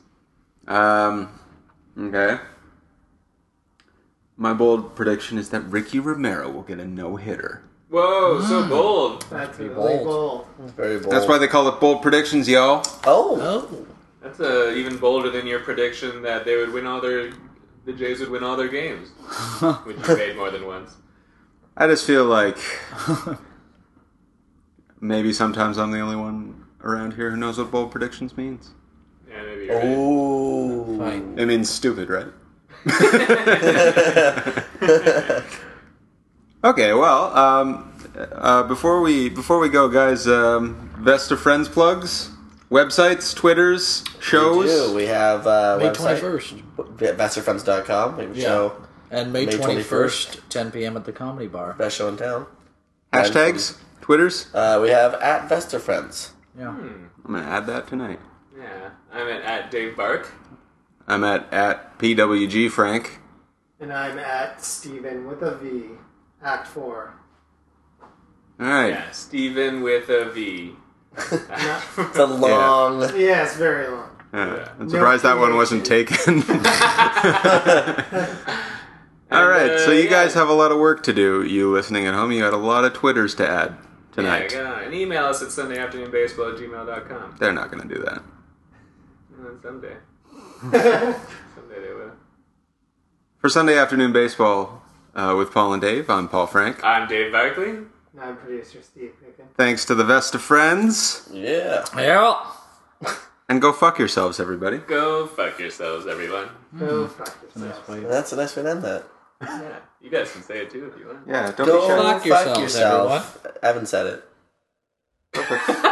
A: Okay. My bold prediction is that Ricky Romero will get a no-hitter.
B: Whoa, so bold.
F: That's
C: Pretty
F: really
C: bold.
F: bold.
D: It's very bold.
A: That's why they call it bold predictions, yo.
D: Oh.
C: Oh.
B: That's even bolder than your prediction that they would win the Jays would win all their games, which you made more than once.
A: I just feel like maybe sometimes I'm the only one around here who knows what bold predictions means.
B: Yeah, maybe you're right.
D: Oh.
C: Fine.
A: It means stupid, right? Okay, well, before we go, guys, best of friends plugs, websites, Twitters, shows.
D: We have
C: May
D: website,
C: 21st.
D: bestofriends.com. We have a
C: Yeah.
D: show,
C: And May
D: May
C: 21st, 10 p.m. at the Comedy Bar.
D: best show in town.
A: Hashtags, Twitters.
D: We have at Best of Friends.
C: Yeah.
A: I'm gonna add that tonight.
B: Yeah, I'm at Dave Bark.
A: I'm at PWG Frank.
F: And I'm at Steven with a V, Act 4.
A: All right.
B: Yeah, Steven with a V.
D: It's a long.
F: Yeah, it's very long.
A: I'm surprised that one wasn't taken. All right, so you guys have a lot of work to do. You listening at home, you got a lot of Twitters to add tonight.
B: Yeah, and email us at SundayAfternoonBaseball@gmail.com.
A: They're not going to do that.
B: Someday. Someday they will.
A: For Sunday Afternoon Baseball with Paul and Dave, I'm Paul Frank.
B: I'm Dave Barkley.
F: And I'm producer Steve Picken.
A: Thanks to the Vesta Friends.
D: Yeah.
C: Yeah.
A: And go fuck yourselves, everybody.
B: Go fuck yourselves, everyone.
F: Go fuck yourself.
D: That's a nice way to end that.
B: Yeah, you guys can say it too if you want.
A: Yeah, don't
D: Go
A: be shy.
C: Fuck yourselves, everyone.
D: I haven't said it.